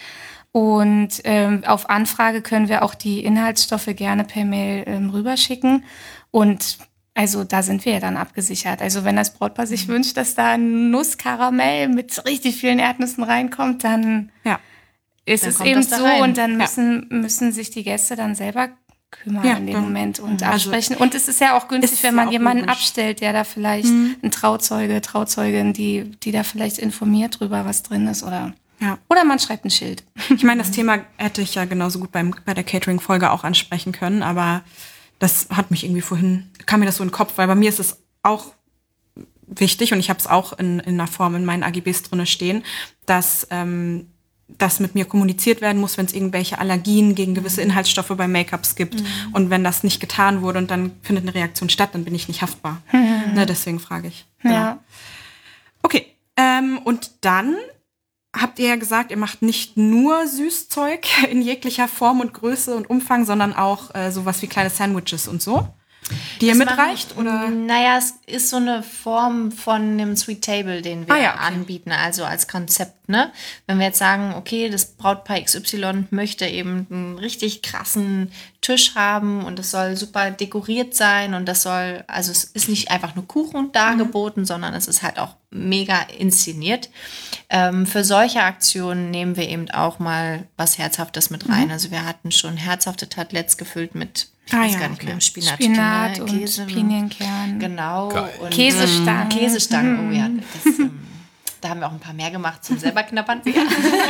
Speaker 4: Und ähm, auf Anfrage können wir auch die Inhaltsstoffe gerne per Mail ähm, rüberschicken. Und also da sind wir ja dann abgesichert. Also wenn das Brautpaar sich wünscht, dass da ein Nusskaramell mit richtig vielen Erdnüssen reinkommt, dann
Speaker 2: ja.
Speaker 4: ist
Speaker 3: Dann
Speaker 4: es
Speaker 3: kommt
Speaker 4: eben
Speaker 3: das da
Speaker 4: so.
Speaker 3: rein.
Speaker 4: Und dann
Speaker 2: Ja.
Speaker 4: müssen, müssen sich die Gäste dann selber kümmern
Speaker 2: Ja,
Speaker 4: in dem
Speaker 2: dann-
Speaker 4: Moment und
Speaker 2: also-
Speaker 4: absprechen. Und es ist ja auch günstig,
Speaker 2: Ist
Speaker 4: wenn
Speaker 2: ja
Speaker 4: man
Speaker 2: auch
Speaker 4: jemanden
Speaker 2: logisch.
Speaker 4: abstellt, der da vielleicht ein Trauzeuge, Trauzeugin, die, die da vielleicht informiert drüber, was drin ist. Oder,
Speaker 2: Ja.
Speaker 4: oder man schreibt ein Schild.
Speaker 2: Ich meine, das Thema hätte ich ja genauso gut beim, bei der Catering-Folge auch ansprechen können, aber das hat mich irgendwie vorhin, kam mir das so in den Kopf, weil bei mir ist es auch wichtig und ich habe es auch in, in einer Form in meinen A G Bs drinne stehen, dass ähm, das mit mir kommuniziert werden muss, wenn es irgendwelche Allergien gegen gewisse Inhaltsstoffe bei Make-ups gibt. Und wenn das nicht getan wurde und dann findet eine Reaktion statt, dann bin ich nicht haftbar. Ne, deswegen frage ich.
Speaker 4: Ja.
Speaker 2: Okay, ähm, und dann habt ihr ja gesagt, ihr macht nicht nur Süßzeug in jeglicher Form und Größe und Umfang, sondern auch äh, sowas wie kleine Sandwiches und so, die ihr
Speaker 3: Das
Speaker 2: mitreicht?
Speaker 3: machen-
Speaker 2: Oder?
Speaker 3: Naja, es ist so eine Form von einem Sweet Table, den wir
Speaker 2: Ah ja, okay.
Speaker 3: anbieten, also als Konzept. Ne? Wenn wir jetzt sagen, okay, das Brautpaar X Y möchte eben einen richtig krassen Tisch haben und es soll super dekoriert sein und das soll, also es ist nicht einfach nur Kuchen dargeboten, sondern es ist halt auch mega inszeniert. Ähm, für solche Aktionen nehmen wir eben auch mal was Herzhaftes mit rein. Also wir hatten schon herzhafte Tartelettes gefüllt mit, ich
Speaker 2: Ah
Speaker 3: weiß
Speaker 2: ja,
Speaker 3: gar nicht
Speaker 2: okay.
Speaker 3: mehr, Spinat,
Speaker 4: Spinat
Speaker 3: Käse,
Speaker 4: und
Speaker 3: Käse,
Speaker 4: Pinienkern.
Speaker 3: Genau.
Speaker 1: Geil.
Speaker 3: Und
Speaker 4: Käsestangen.
Speaker 3: Käsestangen, oh ja. Das, ähm, Da haben wir auch ein paar mehr gemacht zum selber knabbern.
Speaker 1: Ja.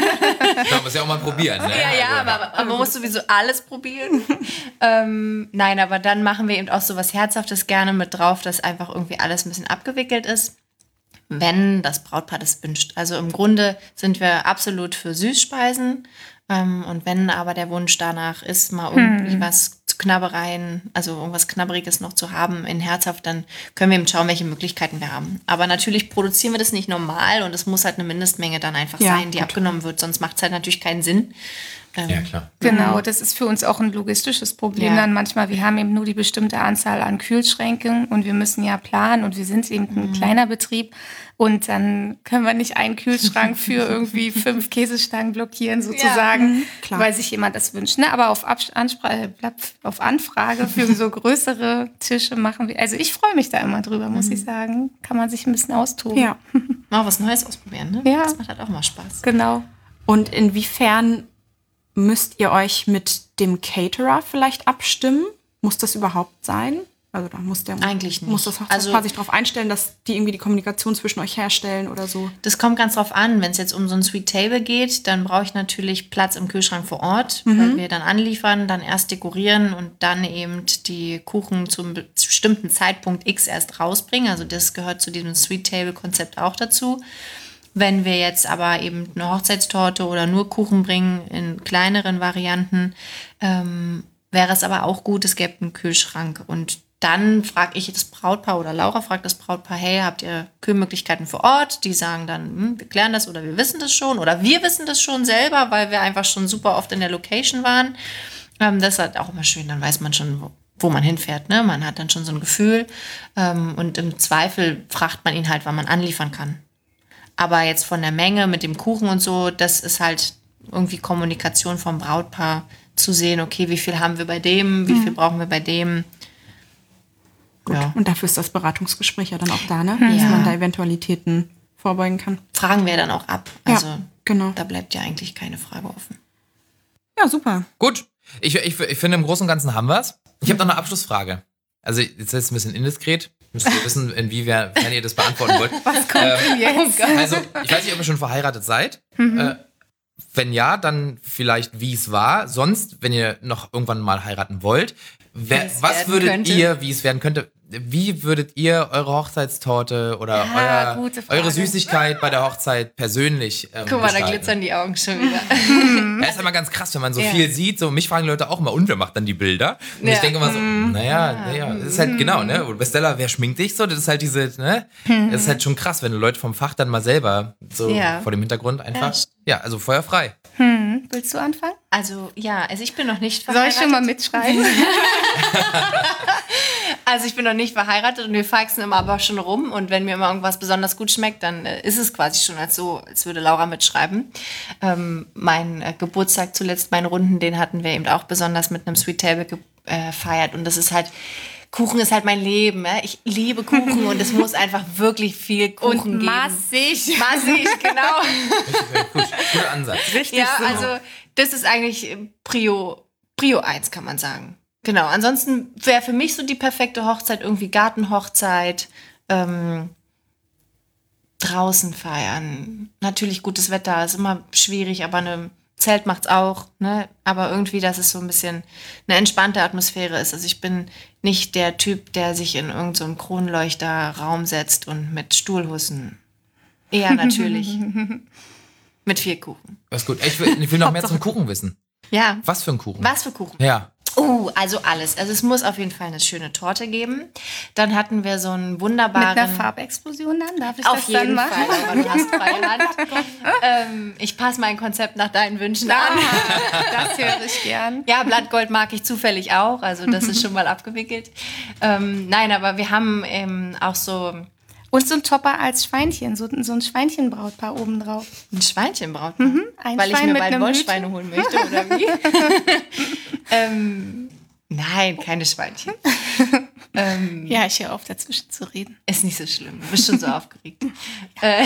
Speaker 1: Man muss ja auch mal probieren. Ne?
Speaker 3: Ja, ja,
Speaker 1: also,
Speaker 3: aber, aber man muss sowieso alles probieren. ähm, nein, aber dann machen wir eben auch so was Herzhaftes gerne mit drauf, dass einfach irgendwie alles ein bisschen abgewickelt ist, wenn das Brautpaar das wünscht. Also im Grunde sind wir absolut für Süßspeisen. Ähm, und wenn aber der Wunsch danach ist, mal irgendwie hm. was zu Knabbereien, also irgendwas Knabberiges noch zu haben in herzhaft, dann können wir eben schauen, welche Möglichkeiten wir haben. Aber natürlich produzieren wir das nicht normal und es muss halt eine Mindestmenge dann einfach ja, sein, die gut. abgenommen wird. Sonst macht es halt natürlich keinen Sinn.
Speaker 1: Ähm, ja, klar.
Speaker 4: Genau, das ist für uns auch ein logistisches Problem ja. dann manchmal. Wir haben eben nur die bestimmte Anzahl an Kühlschränken und wir müssen ja planen und wir sind eben ein mhm. kleiner Betrieb und dann können wir nicht einen Kühlschrank für irgendwie fünf Käsestangen blockieren sozusagen, ja, weil sich jemand das wünscht. Ne? Aber auf, Anspr- auf Anfrage für so größere Tische machen wir, also ich freue mich da immer drüber, muss mhm. ich sagen. Kann man sich ein bisschen austoben.
Speaker 3: Ja. Mal was Neues ausprobieren, ne?
Speaker 4: Ja.
Speaker 3: Das macht halt auch mal Spaß.
Speaker 4: Genau.
Speaker 2: Und inwiefern müsst ihr euch mit dem Caterer vielleicht abstimmen? Muss das überhaupt sein? Also da muss der
Speaker 3: eigentlich nicht.
Speaker 2: Muss das Hochzeitspaar also, sich darauf einstellen, dass die irgendwie die Kommunikation zwischen euch herstellen oder so?
Speaker 3: Das kommt ganz drauf an. Wenn es jetzt um so ein Sweet Table geht, dann brauche ich natürlich Platz im Kühlschrank vor Ort, mhm. weil wir dann anliefern, dann erst dekorieren und dann eben die Kuchen zum bestimmten Zeitpunkt X erst rausbringen. Also das gehört zu diesem Sweet Table Konzept auch dazu. Wenn wir jetzt aber eben eine Hochzeitstorte oder nur Kuchen bringen in kleineren Varianten, ähm, wäre es aber auch gut, es gäbe einen Kühlschrank. Und dann frage ich das Brautpaar oder Laura fragt das Brautpaar, hey, habt ihr Kühlmöglichkeiten vor Ort? Die sagen dann, hm, wir klären das oder wir wissen das schon oder wir wissen das schon selber, weil wir einfach schon super oft in der Location waren. Ähm, das ist halt auch immer schön, dann weiß man schon, wo, wo man hinfährt. Ne? Man hat dann schon so ein Gefühl ähm, und im Zweifel fragt man ihn halt, wann man anliefern kann. Aber jetzt von der Menge mit dem Kuchen und so, das ist halt irgendwie Kommunikation vom Brautpaar, zu sehen, okay, wie viel haben wir bei dem, wie viel brauchen wir bei dem.
Speaker 2: Gut. Ja. Und dafür ist das Beratungsgespräch ja dann auch da, ne?
Speaker 3: Ja.
Speaker 2: Dass man da Eventualitäten vorbeugen kann.
Speaker 3: Fragen wir dann auch ab. Also
Speaker 2: ja, genau.
Speaker 3: Da bleibt ja eigentlich keine Frage offen.
Speaker 2: Ja, super.
Speaker 1: Gut. Ich, ich, ich finde, im Großen und Ganzen haben wir es. Ich habe noch eine Abschlussfrage. Also jetzt ist es ein bisschen indiskret. Müsst ihr wissen, inwiefern ihr das beantworten wollt.
Speaker 4: Was kommt ähm, jetzt?
Speaker 1: Also, ich weiß nicht, ob ihr schon verheiratet seid. Mhm. Äh, wenn ja, dann vielleicht, wie es war. Sonst, wenn ihr noch irgendwann mal heiraten wollt, wer, was würdet könnte. ihr, wie es werden könnte, wie würdet ihr eure Hochzeitstorte oder
Speaker 4: ja,
Speaker 1: euer, eure Süßigkeit bei der Hochzeit persönlich ähm,
Speaker 3: Guck mal,
Speaker 1: gestalten?
Speaker 3: da glitzern die Augen schon wieder.
Speaker 1: Ja, ist immer ganz krass, wenn man so
Speaker 3: ja.
Speaker 1: viel sieht. So, mich fragen Leute auch immer, und wer macht dann die Bilder? Und ja. ich denke immer so, naja, naja, das ist halt genau, ne? Und Bestella, wer schminkt dich so? Das ist halt diese, ne? Das ist halt schon krass, wenn Leute vom Fach dann mal selber so
Speaker 3: ja.
Speaker 1: vor dem Hintergrund einfach. Ja, ja also feuerfrei.
Speaker 4: Hm. Willst du anfangen?
Speaker 3: Also, ja, also ich bin noch nicht verheiratet.
Speaker 4: Soll ich schon mal mitschreiben?
Speaker 3: Also ich bin noch nicht verheiratet und wir faxen immer aber schon rum und wenn mir immer irgendwas besonders gut schmeckt, dann äh, ist es quasi schon als so, als würde Laura mitschreiben. Ähm, mein äh, Geburtstag zuletzt, meinen Runden, den hatten wir eben auch besonders mit einem Sweet Table gefeiert und das ist halt, Kuchen ist halt mein Leben. Ja? Ich liebe Kuchen und es muss einfach wirklich viel Kuchen
Speaker 4: und
Speaker 3: geben.
Speaker 4: massig.
Speaker 3: Massig, genau.
Speaker 1: Richtig, gut, guter Ansatz.
Speaker 3: Richtig ja, so. Also das ist eigentlich Prio, Prio eins, kann man sagen. Genau, ansonsten wäre für mich so die perfekte Hochzeit irgendwie Gartenhochzeit, ähm, draußen feiern. Natürlich gutes Wetter, ist immer schwierig, aber eine Zelt macht's auch, ne? Aber irgendwie, dass es so ein bisschen eine entspannte Atmosphäre ist. Also ich bin nicht der Typ, der sich in irgendeinen so Kronleuchterraum setzt und mit Stuhlhussen. Eher natürlich mit viel Kuchen.
Speaker 1: Was gut. Ich will, ich will noch mehr zum Kuchen wissen.
Speaker 3: Ja.
Speaker 1: Was für ein Kuchen?
Speaker 3: Was für Kuchen?
Speaker 1: Ja.
Speaker 3: Oh, also alles. Also es muss auf jeden Fall eine schöne Torte geben. Dann hatten wir so einen wunderbaren...
Speaker 4: Mit einer Farbexplosion dann? Darf ich
Speaker 3: auf
Speaker 4: das
Speaker 3: jeden
Speaker 4: dann machen?
Speaker 3: Fall, aber du hast freie Hand. ähm, ich passe mein Konzept nach deinen Wünschen an.
Speaker 4: Das höre ich gern.
Speaker 3: Ja, Blattgold mag ich zufällig auch. Also das ist schon mal abgewickelt. Ähm, nein, aber wir haben ähm, auch so...
Speaker 4: Und so ein Topper als Schweinchen, so, so ein Schweinchenbrautpaar obendrauf.
Speaker 3: Ein Schweinchenbrautpaar? Mhm,
Speaker 4: ein
Speaker 3: Weil
Speaker 4: Schwein
Speaker 3: ich mir
Speaker 4: mit
Speaker 3: bald
Speaker 4: einem
Speaker 3: Wollschweine
Speaker 4: Hütchen.
Speaker 3: holen möchte, oder wie? ähm, nein, keine Schweinchen. ähm,
Speaker 4: ja, ich höre auf, dazwischen zu reden.
Speaker 3: Ist nicht so schlimm, du bist schon so aufgeregt. äh,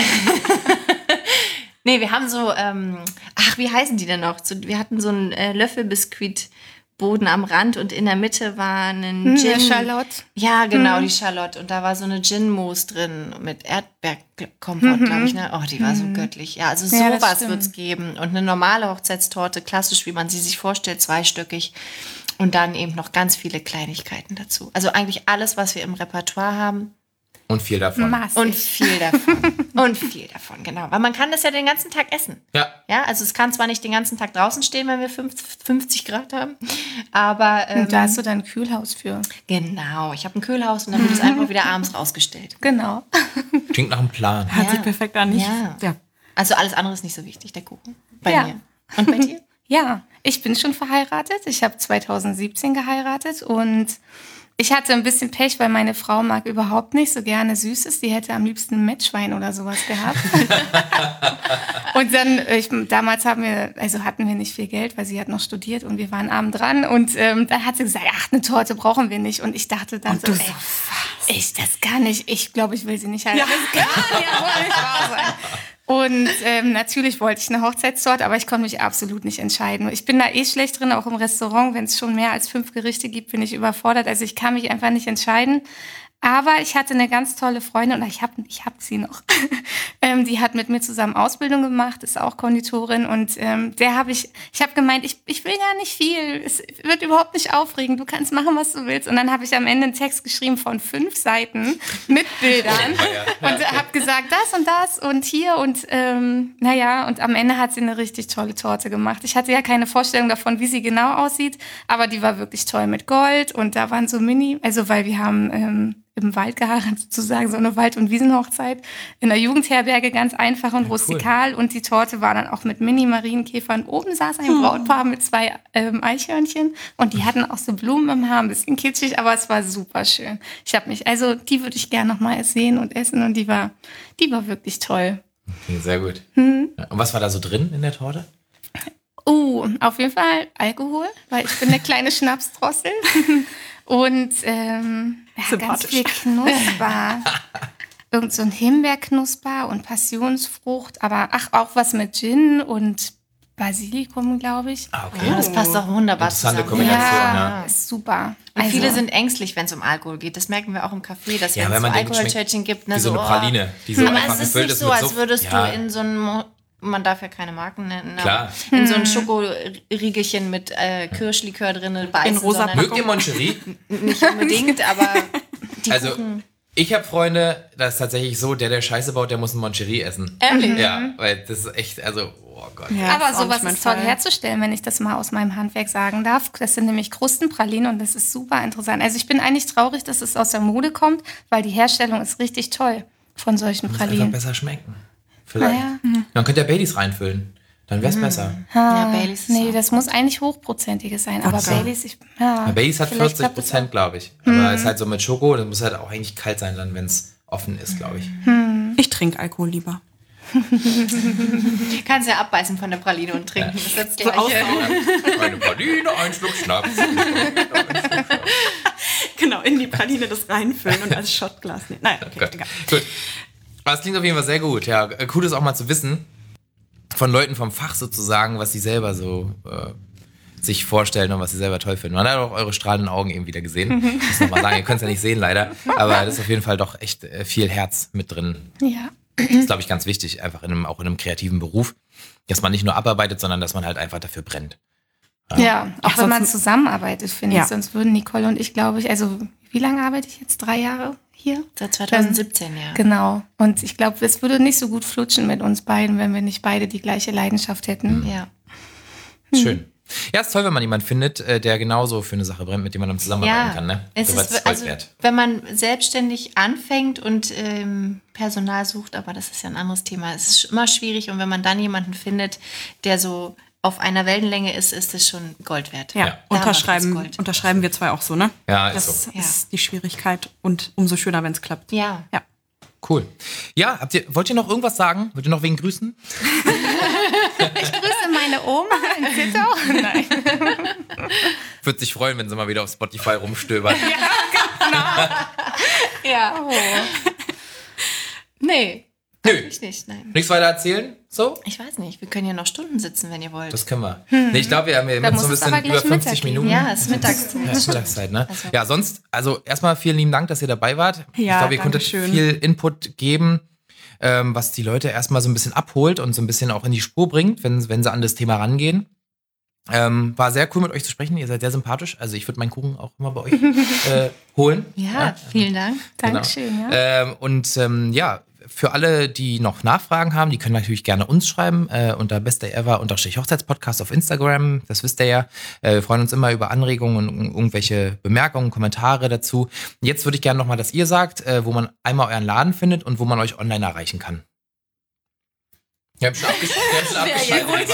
Speaker 3: nee, wir haben so, ähm, ach, wie heißen die denn noch? So, wir hatten so einen äh, Löffelbiskuit, Boden am Rand und in der Mitte war ein
Speaker 4: Hm,
Speaker 3: Gin.
Speaker 4: der Charlotte.
Speaker 3: Ja, genau,
Speaker 4: Mhm.
Speaker 3: die Charlotte. Und da war so eine Gin-Mousse drin mit Erdbeerkompott,
Speaker 4: Mhm.
Speaker 3: glaube ich. Ne? Oh, die war so göttlich. Ja, also
Speaker 4: Ja, das
Speaker 3: sowas
Speaker 4: stimmt.
Speaker 3: wird's geben. Und eine normale Hochzeitstorte, klassisch, wie man sie sich vorstellt, zweistöckig. Und dann eben noch ganz viele Kleinigkeiten dazu. Also eigentlich alles, was wir im Repertoire haben.
Speaker 1: Und viel davon.
Speaker 4: Massig.
Speaker 3: Und viel davon. Und viel davon, genau. Weil man kann das ja den ganzen Tag essen.
Speaker 1: Ja.
Speaker 3: Ja, also es kann zwar nicht den ganzen Tag draußen stehen, wenn wir fünfzig Grad haben, aber ähm,
Speaker 4: Und da hast du dann ein Kühlhaus für.
Speaker 3: genau, ich habe ein Kühlhaus und dann wird es einfach wieder abends rausgestellt.
Speaker 4: Genau.
Speaker 1: Klingt nach einem Plan.
Speaker 2: Hört
Speaker 3: Ja.
Speaker 2: sich perfekt an. Ich,
Speaker 3: Ja.
Speaker 2: ja.
Speaker 3: Also alles andere ist nicht so wichtig, der Kuchen. Bei
Speaker 4: Ja.
Speaker 3: mir. Und bei dir?
Speaker 4: Ja, ich bin schon verheiratet. Ich habe zweitausendsiebzehn geheiratet und ich hatte ein bisschen Pech, weil meine Frau mag überhaupt nicht so gerne Süßes. Die hätte am liebsten Mettschwein oder sowas gehabt. Und dann, ich, damals haben wir, also hatten wir nicht viel Geld, weil sie hat noch studiert und wir waren arm dran. Und ähm, dann hat sie gesagt, ach, eine Torte brauchen wir nicht. Und ich dachte dann so,
Speaker 2: du
Speaker 4: ey,
Speaker 2: so,
Speaker 4: ich, das kann nicht. Ich glaube, ich will sie nicht heiraten. Das kann ja wohl nicht wahr sein. Und ähm, natürlich wollte ich eine Hochzeitstorte, aber ich konnte mich absolut nicht entscheiden. Ich bin da eh schlecht drin, auch im Restaurant. Wenn es schon mehr als fünf Gerichte gibt, bin ich überfordert. Also ich kann mich einfach nicht entscheiden. Aber ich hatte eine ganz tolle Freundin, oder ich habe ich hab sie noch, ähm, die hat mit mir zusammen Ausbildung gemacht, ist auch Konditorin. Und ähm, der habe ich, ich habe gemeint, ich, ich will gar nicht viel, es wird überhaupt nicht aufregend, du kannst machen, was du willst. Und dann habe ich am Ende einen Text geschrieben von fünf Seiten mit Bildern und habe gesagt, das und das und hier und ähm, naja, und am Ende hat sie eine richtig tolle Torte gemacht. Ich hatte ja keine Vorstellung davon, wie sie genau aussieht, aber die war wirklich toll mit Gold und da waren so Mini, also weil wir haben ähm, im Wald geheiratet, sozusagen so eine Wald- und Wiesenhochzeit in der Jugendherberge, ganz einfach und rustikal. Und die Torte war dann auch mit Mini-Marienkäfern. Oben saß ein Brautpaar mit zwei ähm, Eichhörnchen und die hatten auch so Blumen im Haar, ein bisschen kitschig, aber es war super schön. Ich habe mich, also die würde ich gerne noch mal sehen und essen und die war, die war wirklich toll.
Speaker 1: Okay, sehr gut.
Speaker 4: Hm.
Speaker 1: Ja, und was war da so drin in der Torte?
Speaker 4: Uh, auf jeden Fall Alkohol, weil ich bin eine kleine Schnapsdrossel. Und ähm, ja, ganz
Speaker 2: Sympathisch.
Speaker 4: viel Knusper. Irgend so ein Himbeerknusper und Passionsfrucht, aber ach, auch was mit Gin und Basilikum, glaube ich.
Speaker 1: Ah, okay.
Speaker 3: Ja, das passt auch wunderbar
Speaker 1: Interessante
Speaker 3: zusammen.
Speaker 1: Kombination,
Speaker 4: Ja,
Speaker 1: ja.
Speaker 4: ist super.
Speaker 3: Und
Speaker 4: Also,
Speaker 3: viele sind ängstlich, wenn es um Alkohol geht. Das merken wir auch im Café, dass
Speaker 1: Ja,
Speaker 3: wenn
Speaker 1: wenn
Speaker 3: es
Speaker 1: man
Speaker 3: so
Speaker 1: denkt,
Speaker 3: Alkoholtörtchen gibt, ne,
Speaker 1: Wie so eine
Speaker 3: oh,
Speaker 1: Praline, die so
Speaker 3: Aber
Speaker 1: einfach
Speaker 3: es ist
Speaker 1: gefüllt
Speaker 3: nicht
Speaker 1: ist
Speaker 3: so,
Speaker 1: mit
Speaker 3: als
Speaker 1: so...
Speaker 3: würdest
Speaker 1: ja,
Speaker 3: du in so ein, Mo- man darf ja keine Marken nennen, aber
Speaker 1: Klar.
Speaker 3: in so ein Schokoriegelchen mit äh, Kirschlikör drin beißen,
Speaker 2: In rosa
Speaker 3: sondern
Speaker 1: Mögt ihr Moncherie?
Speaker 3: nicht unbedingt, aber die
Speaker 1: Also,
Speaker 3: Kuchen.
Speaker 1: ich habe Freunde, das ist tatsächlich so, der, der Scheiße baut, der muss ein Moncherie essen.
Speaker 3: Ehrlich?
Speaker 1: Ja, weil das ist echt, also, oh Gott.
Speaker 2: Ja,
Speaker 4: aber
Speaker 2: ist auch
Speaker 4: sowas
Speaker 2: nicht mein
Speaker 4: ist toll
Speaker 2: Fall.
Speaker 4: herzustellen, wenn ich das mal aus meinem Handwerk sagen darf. Das sind nämlich Krustenpralinen und das ist super interessant. Also ich bin eigentlich traurig, dass es aus der Mode kommt, weil die Herstellung ist richtig toll von solchen
Speaker 1: Muss einfach
Speaker 4: Pralinen.
Speaker 1: besser schmecken. Vielleicht.
Speaker 4: Naja.
Speaker 1: Dann könnt ihr Baileys reinfüllen. Dann wär's besser.
Speaker 3: Ja, Baileys ist
Speaker 4: Nee,
Speaker 3: auch
Speaker 4: das muss eigentlich hochprozentiges sein. Aber
Speaker 2: so.
Speaker 4: Baileys, ich, ja,
Speaker 1: Ja, Baileys hat
Speaker 4: vielleicht
Speaker 1: vierzig
Speaker 4: klappt das
Speaker 1: Prozent, glaube ich. Aber ist halt so mit Schoko, das muss halt auch eigentlich kalt sein, dann, wenn es offen ist, glaube ich.
Speaker 2: Ich trinke Alkohol lieber.
Speaker 3: Kannst ja abbeißen von der Praline und trinken. Das ist das
Speaker 2: So
Speaker 3: Gleiche.
Speaker 1: Eine Praline, ein Schluck Schnaps.
Speaker 2: Genau, in die Praline das reinfüllen und als Shotglas nehmen. Naja, okay,
Speaker 1: Gut.
Speaker 2: egal.
Speaker 1: Gut. Aber es klingt auf jeden Fall sehr gut. Ja, cool ist auch mal zu wissen, von Leuten vom Fach sozusagen, was sie selber so äh, sich vorstellen und was sie selber toll finden. Man hat auch eure strahlenden Augen eben wieder gesehen. Ich muss nochmal sagen, ihr könnt es ja nicht sehen leider, aber das ist auf jeden Fall doch echt äh, viel Herz mit drin.
Speaker 4: Ja.
Speaker 1: Das ist, glaube ich, ganz wichtig, einfach in einem, auch in einem kreativen Beruf, dass man nicht nur abarbeitet, sondern dass man halt einfach dafür brennt.
Speaker 4: Ja, auch
Speaker 2: Ja,
Speaker 4: wenn man
Speaker 2: sonst-
Speaker 4: zusammenarbeitet, finde
Speaker 2: Ja.
Speaker 4: ich. Sonst würden Nicole und ich, glaube ich, also wie lange arbeite ich jetzt? Drei Jahre hier?
Speaker 3: Seit zwanzig siebzehn, ja.
Speaker 4: Genau. Und ich glaube, es würde nicht so gut flutschen mit uns beiden, wenn wir nicht beide die gleiche Leidenschaft hätten.
Speaker 3: Ja.
Speaker 1: Schön. Ja, ist toll, wenn man jemanden findet, äh, der genauso für eine Sache brennt, mit dem man dann zusammenarbeiten
Speaker 3: Ja,
Speaker 1: kann. Ne?
Speaker 3: es
Speaker 1: So was
Speaker 3: ist,
Speaker 1: Gold
Speaker 3: also,
Speaker 1: wert.
Speaker 3: wenn man selbstständig anfängt und ähm, Personal sucht, aber das ist ja ein anderes Thema, es ist immer schwierig und wenn man dann jemanden findet, der so auf einer Wellenlänge ist, ist es schon Gold wert.
Speaker 2: Ja,
Speaker 1: Ja.
Speaker 3: Da haben wir das
Speaker 2: unterschreiben,
Speaker 3: Gold.
Speaker 2: unterschreiben wir zwei auch so, ne?
Speaker 1: Ja, ist
Speaker 2: Das
Speaker 1: so.
Speaker 3: Ja.
Speaker 2: ist die Schwierigkeit und umso schöner, wenn es klappt.
Speaker 3: Ja.
Speaker 2: Ja.
Speaker 1: Cool. Ja, habt ihr, wollt ihr noch irgendwas sagen? Wollt ihr noch wen grüßen?
Speaker 4: Ich grüße meine Oma in Zittau. Nein.
Speaker 1: Würde sich freuen, wenn sie mal wieder auf Spotify rumstöbert.
Speaker 3: Ja. Nee.
Speaker 1: Nö.
Speaker 3: Eigentlich nicht, nein.
Speaker 1: Nichts weiter erzählen? So?
Speaker 3: Ich weiß nicht, wir können ja noch Stunden sitzen, wenn ihr wollt.
Speaker 1: Das können wir. Hm. Nee, ich glaube, wir haben ja immer so ein bisschen über fünfzig Minuten.
Speaker 3: Ja, es ist Mittagszeit.
Speaker 1: Ja, ist Mittagszeit, ne?
Speaker 3: Also.
Speaker 1: Ja, sonst, also erstmal vielen lieben Dank, dass ihr dabei wart.
Speaker 2: Ja,
Speaker 1: ich glaube, ihr konntet
Speaker 2: schön.
Speaker 1: viel Input geben, ähm, was die Leute erstmal so ein bisschen abholt und so ein bisschen auch in die Spur bringt, wenn, wenn sie an das Thema rangehen. Ähm, war sehr cool mit euch zu sprechen. Ihr seid sehr sympathisch. Also ich würde meinen Kuchen auch immer bei euch äh, holen.
Speaker 3: Ja,
Speaker 1: ja,
Speaker 3: vielen Dank.
Speaker 1: Genau.
Speaker 4: Dankeschön, ja.
Speaker 1: Ähm, und ähm, ja, für alle, die noch Nachfragen haben, die können natürlich gerne uns schreiben äh, unter bestever-hochzeitspodcast auf Instagram. Das wisst ihr ja. Äh, wir freuen uns immer über Anregungen und irgendwelche Bemerkungen, Kommentare dazu. Jetzt würde ich gerne nochmal, dass ihr sagt, äh, wo man einmal euren Laden findet und wo man euch online erreichen kann. Wir haben schon abgeschaltet.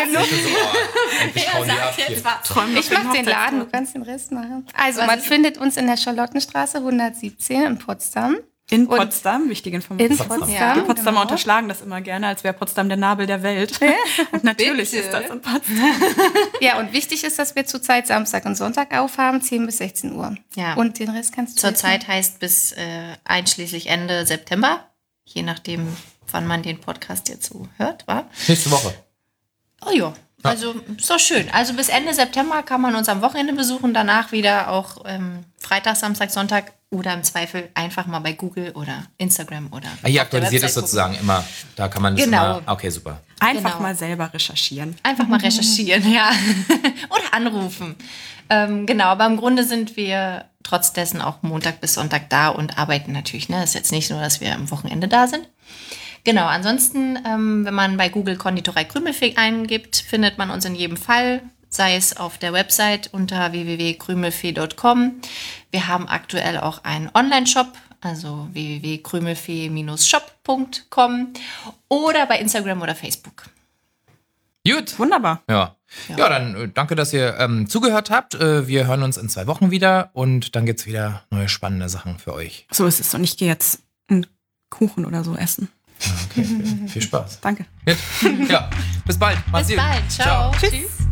Speaker 4: Ich mach den Laden, du kannst den Rest machen. Also,
Speaker 3: Was
Speaker 4: man
Speaker 3: ist-
Speaker 4: findet uns in der Charlottenstraße hundertsiebzehn in Potsdam.
Speaker 2: In
Speaker 4: Und-
Speaker 2: Potsdam, wichtige Information.
Speaker 4: In
Speaker 1: Potsdam.
Speaker 4: Potsdam.
Speaker 3: Ja,
Speaker 2: Die Potsdamer
Speaker 4: genau.
Speaker 2: unterschlagen das immer gerne, als wäre Potsdam der Nabel der Welt. Und natürlich
Speaker 3: Bitte.
Speaker 2: ist das in Potsdam.
Speaker 4: Ja, und wichtig ist, dass wir zurzeit Samstag und Sonntag aufhaben, zehn bis sechzehn Uhr.
Speaker 3: Ja.
Speaker 4: Und den Rest kannst du
Speaker 3: Zurzeit heißt bis äh, einschließlich Ende September, je nachdem, wann man den Podcast jetzt so hört, wa?
Speaker 1: Nächste Woche.
Speaker 3: Oh ja, also ist doch schön. Also bis Ende September kann man uns am Wochenende besuchen, danach wieder auch ähm, Freitag, Samstag, Sonntag oder im Zweifel einfach mal bei Google oder Instagram oder
Speaker 1: Ah, ihr
Speaker 3: auf der
Speaker 1: aktualisiert es
Speaker 3: Website
Speaker 1: sozusagen immer. Da kann man das
Speaker 3: Genau.
Speaker 1: immer. Okay, super.
Speaker 2: Einfach
Speaker 3: Genau.
Speaker 2: mal selber recherchieren.
Speaker 3: gucken. Einfach mal recherchieren, ja. Oder anrufen. Ähm, genau, aber im Grunde sind wir trotz dessen auch Montag bis Sonntag da und arbeiten natürlich. Ne? Ist jetzt nicht nur, dass wir am Wochenende da sind. Genau, ansonsten, ähm, wenn man bei Google Konditorei Krümelfee eingibt, findet man uns in jedem Fall, sei es auf der Website unter w w w punkt krümelfee punkt com. Wir haben aktuell auch einen Online-Shop, also w w w punkt krümelfee shop punkt com oder bei Instagram oder Facebook.
Speaker 1: Gut.
Speaker 2: Wunderbar.
Speaker 1: Ja.
Speaker 3: Ja.
Speaker 1: Ja, dann äh, danke, dass ihr ähm, zugehört habt. Äh, wir hören uns in zwei Wochen wieder und dann gibt's wieder neue spannende Sachen für euch.
Speaker 2: So ist es. Und ich gehe jetzt einen Kuchen oder so essen.
Speaker 1: Okay. Viel Spaß.
Speaker 2: Danke.
Speaker 1: Gut. Ja, bis bald. Macht's
Speaker 3: Bis
Speaker 1: gut.
Speaker 3: bald. Ciao.
Speaker 2: Tschüss.
Speaker 3: Tschüss.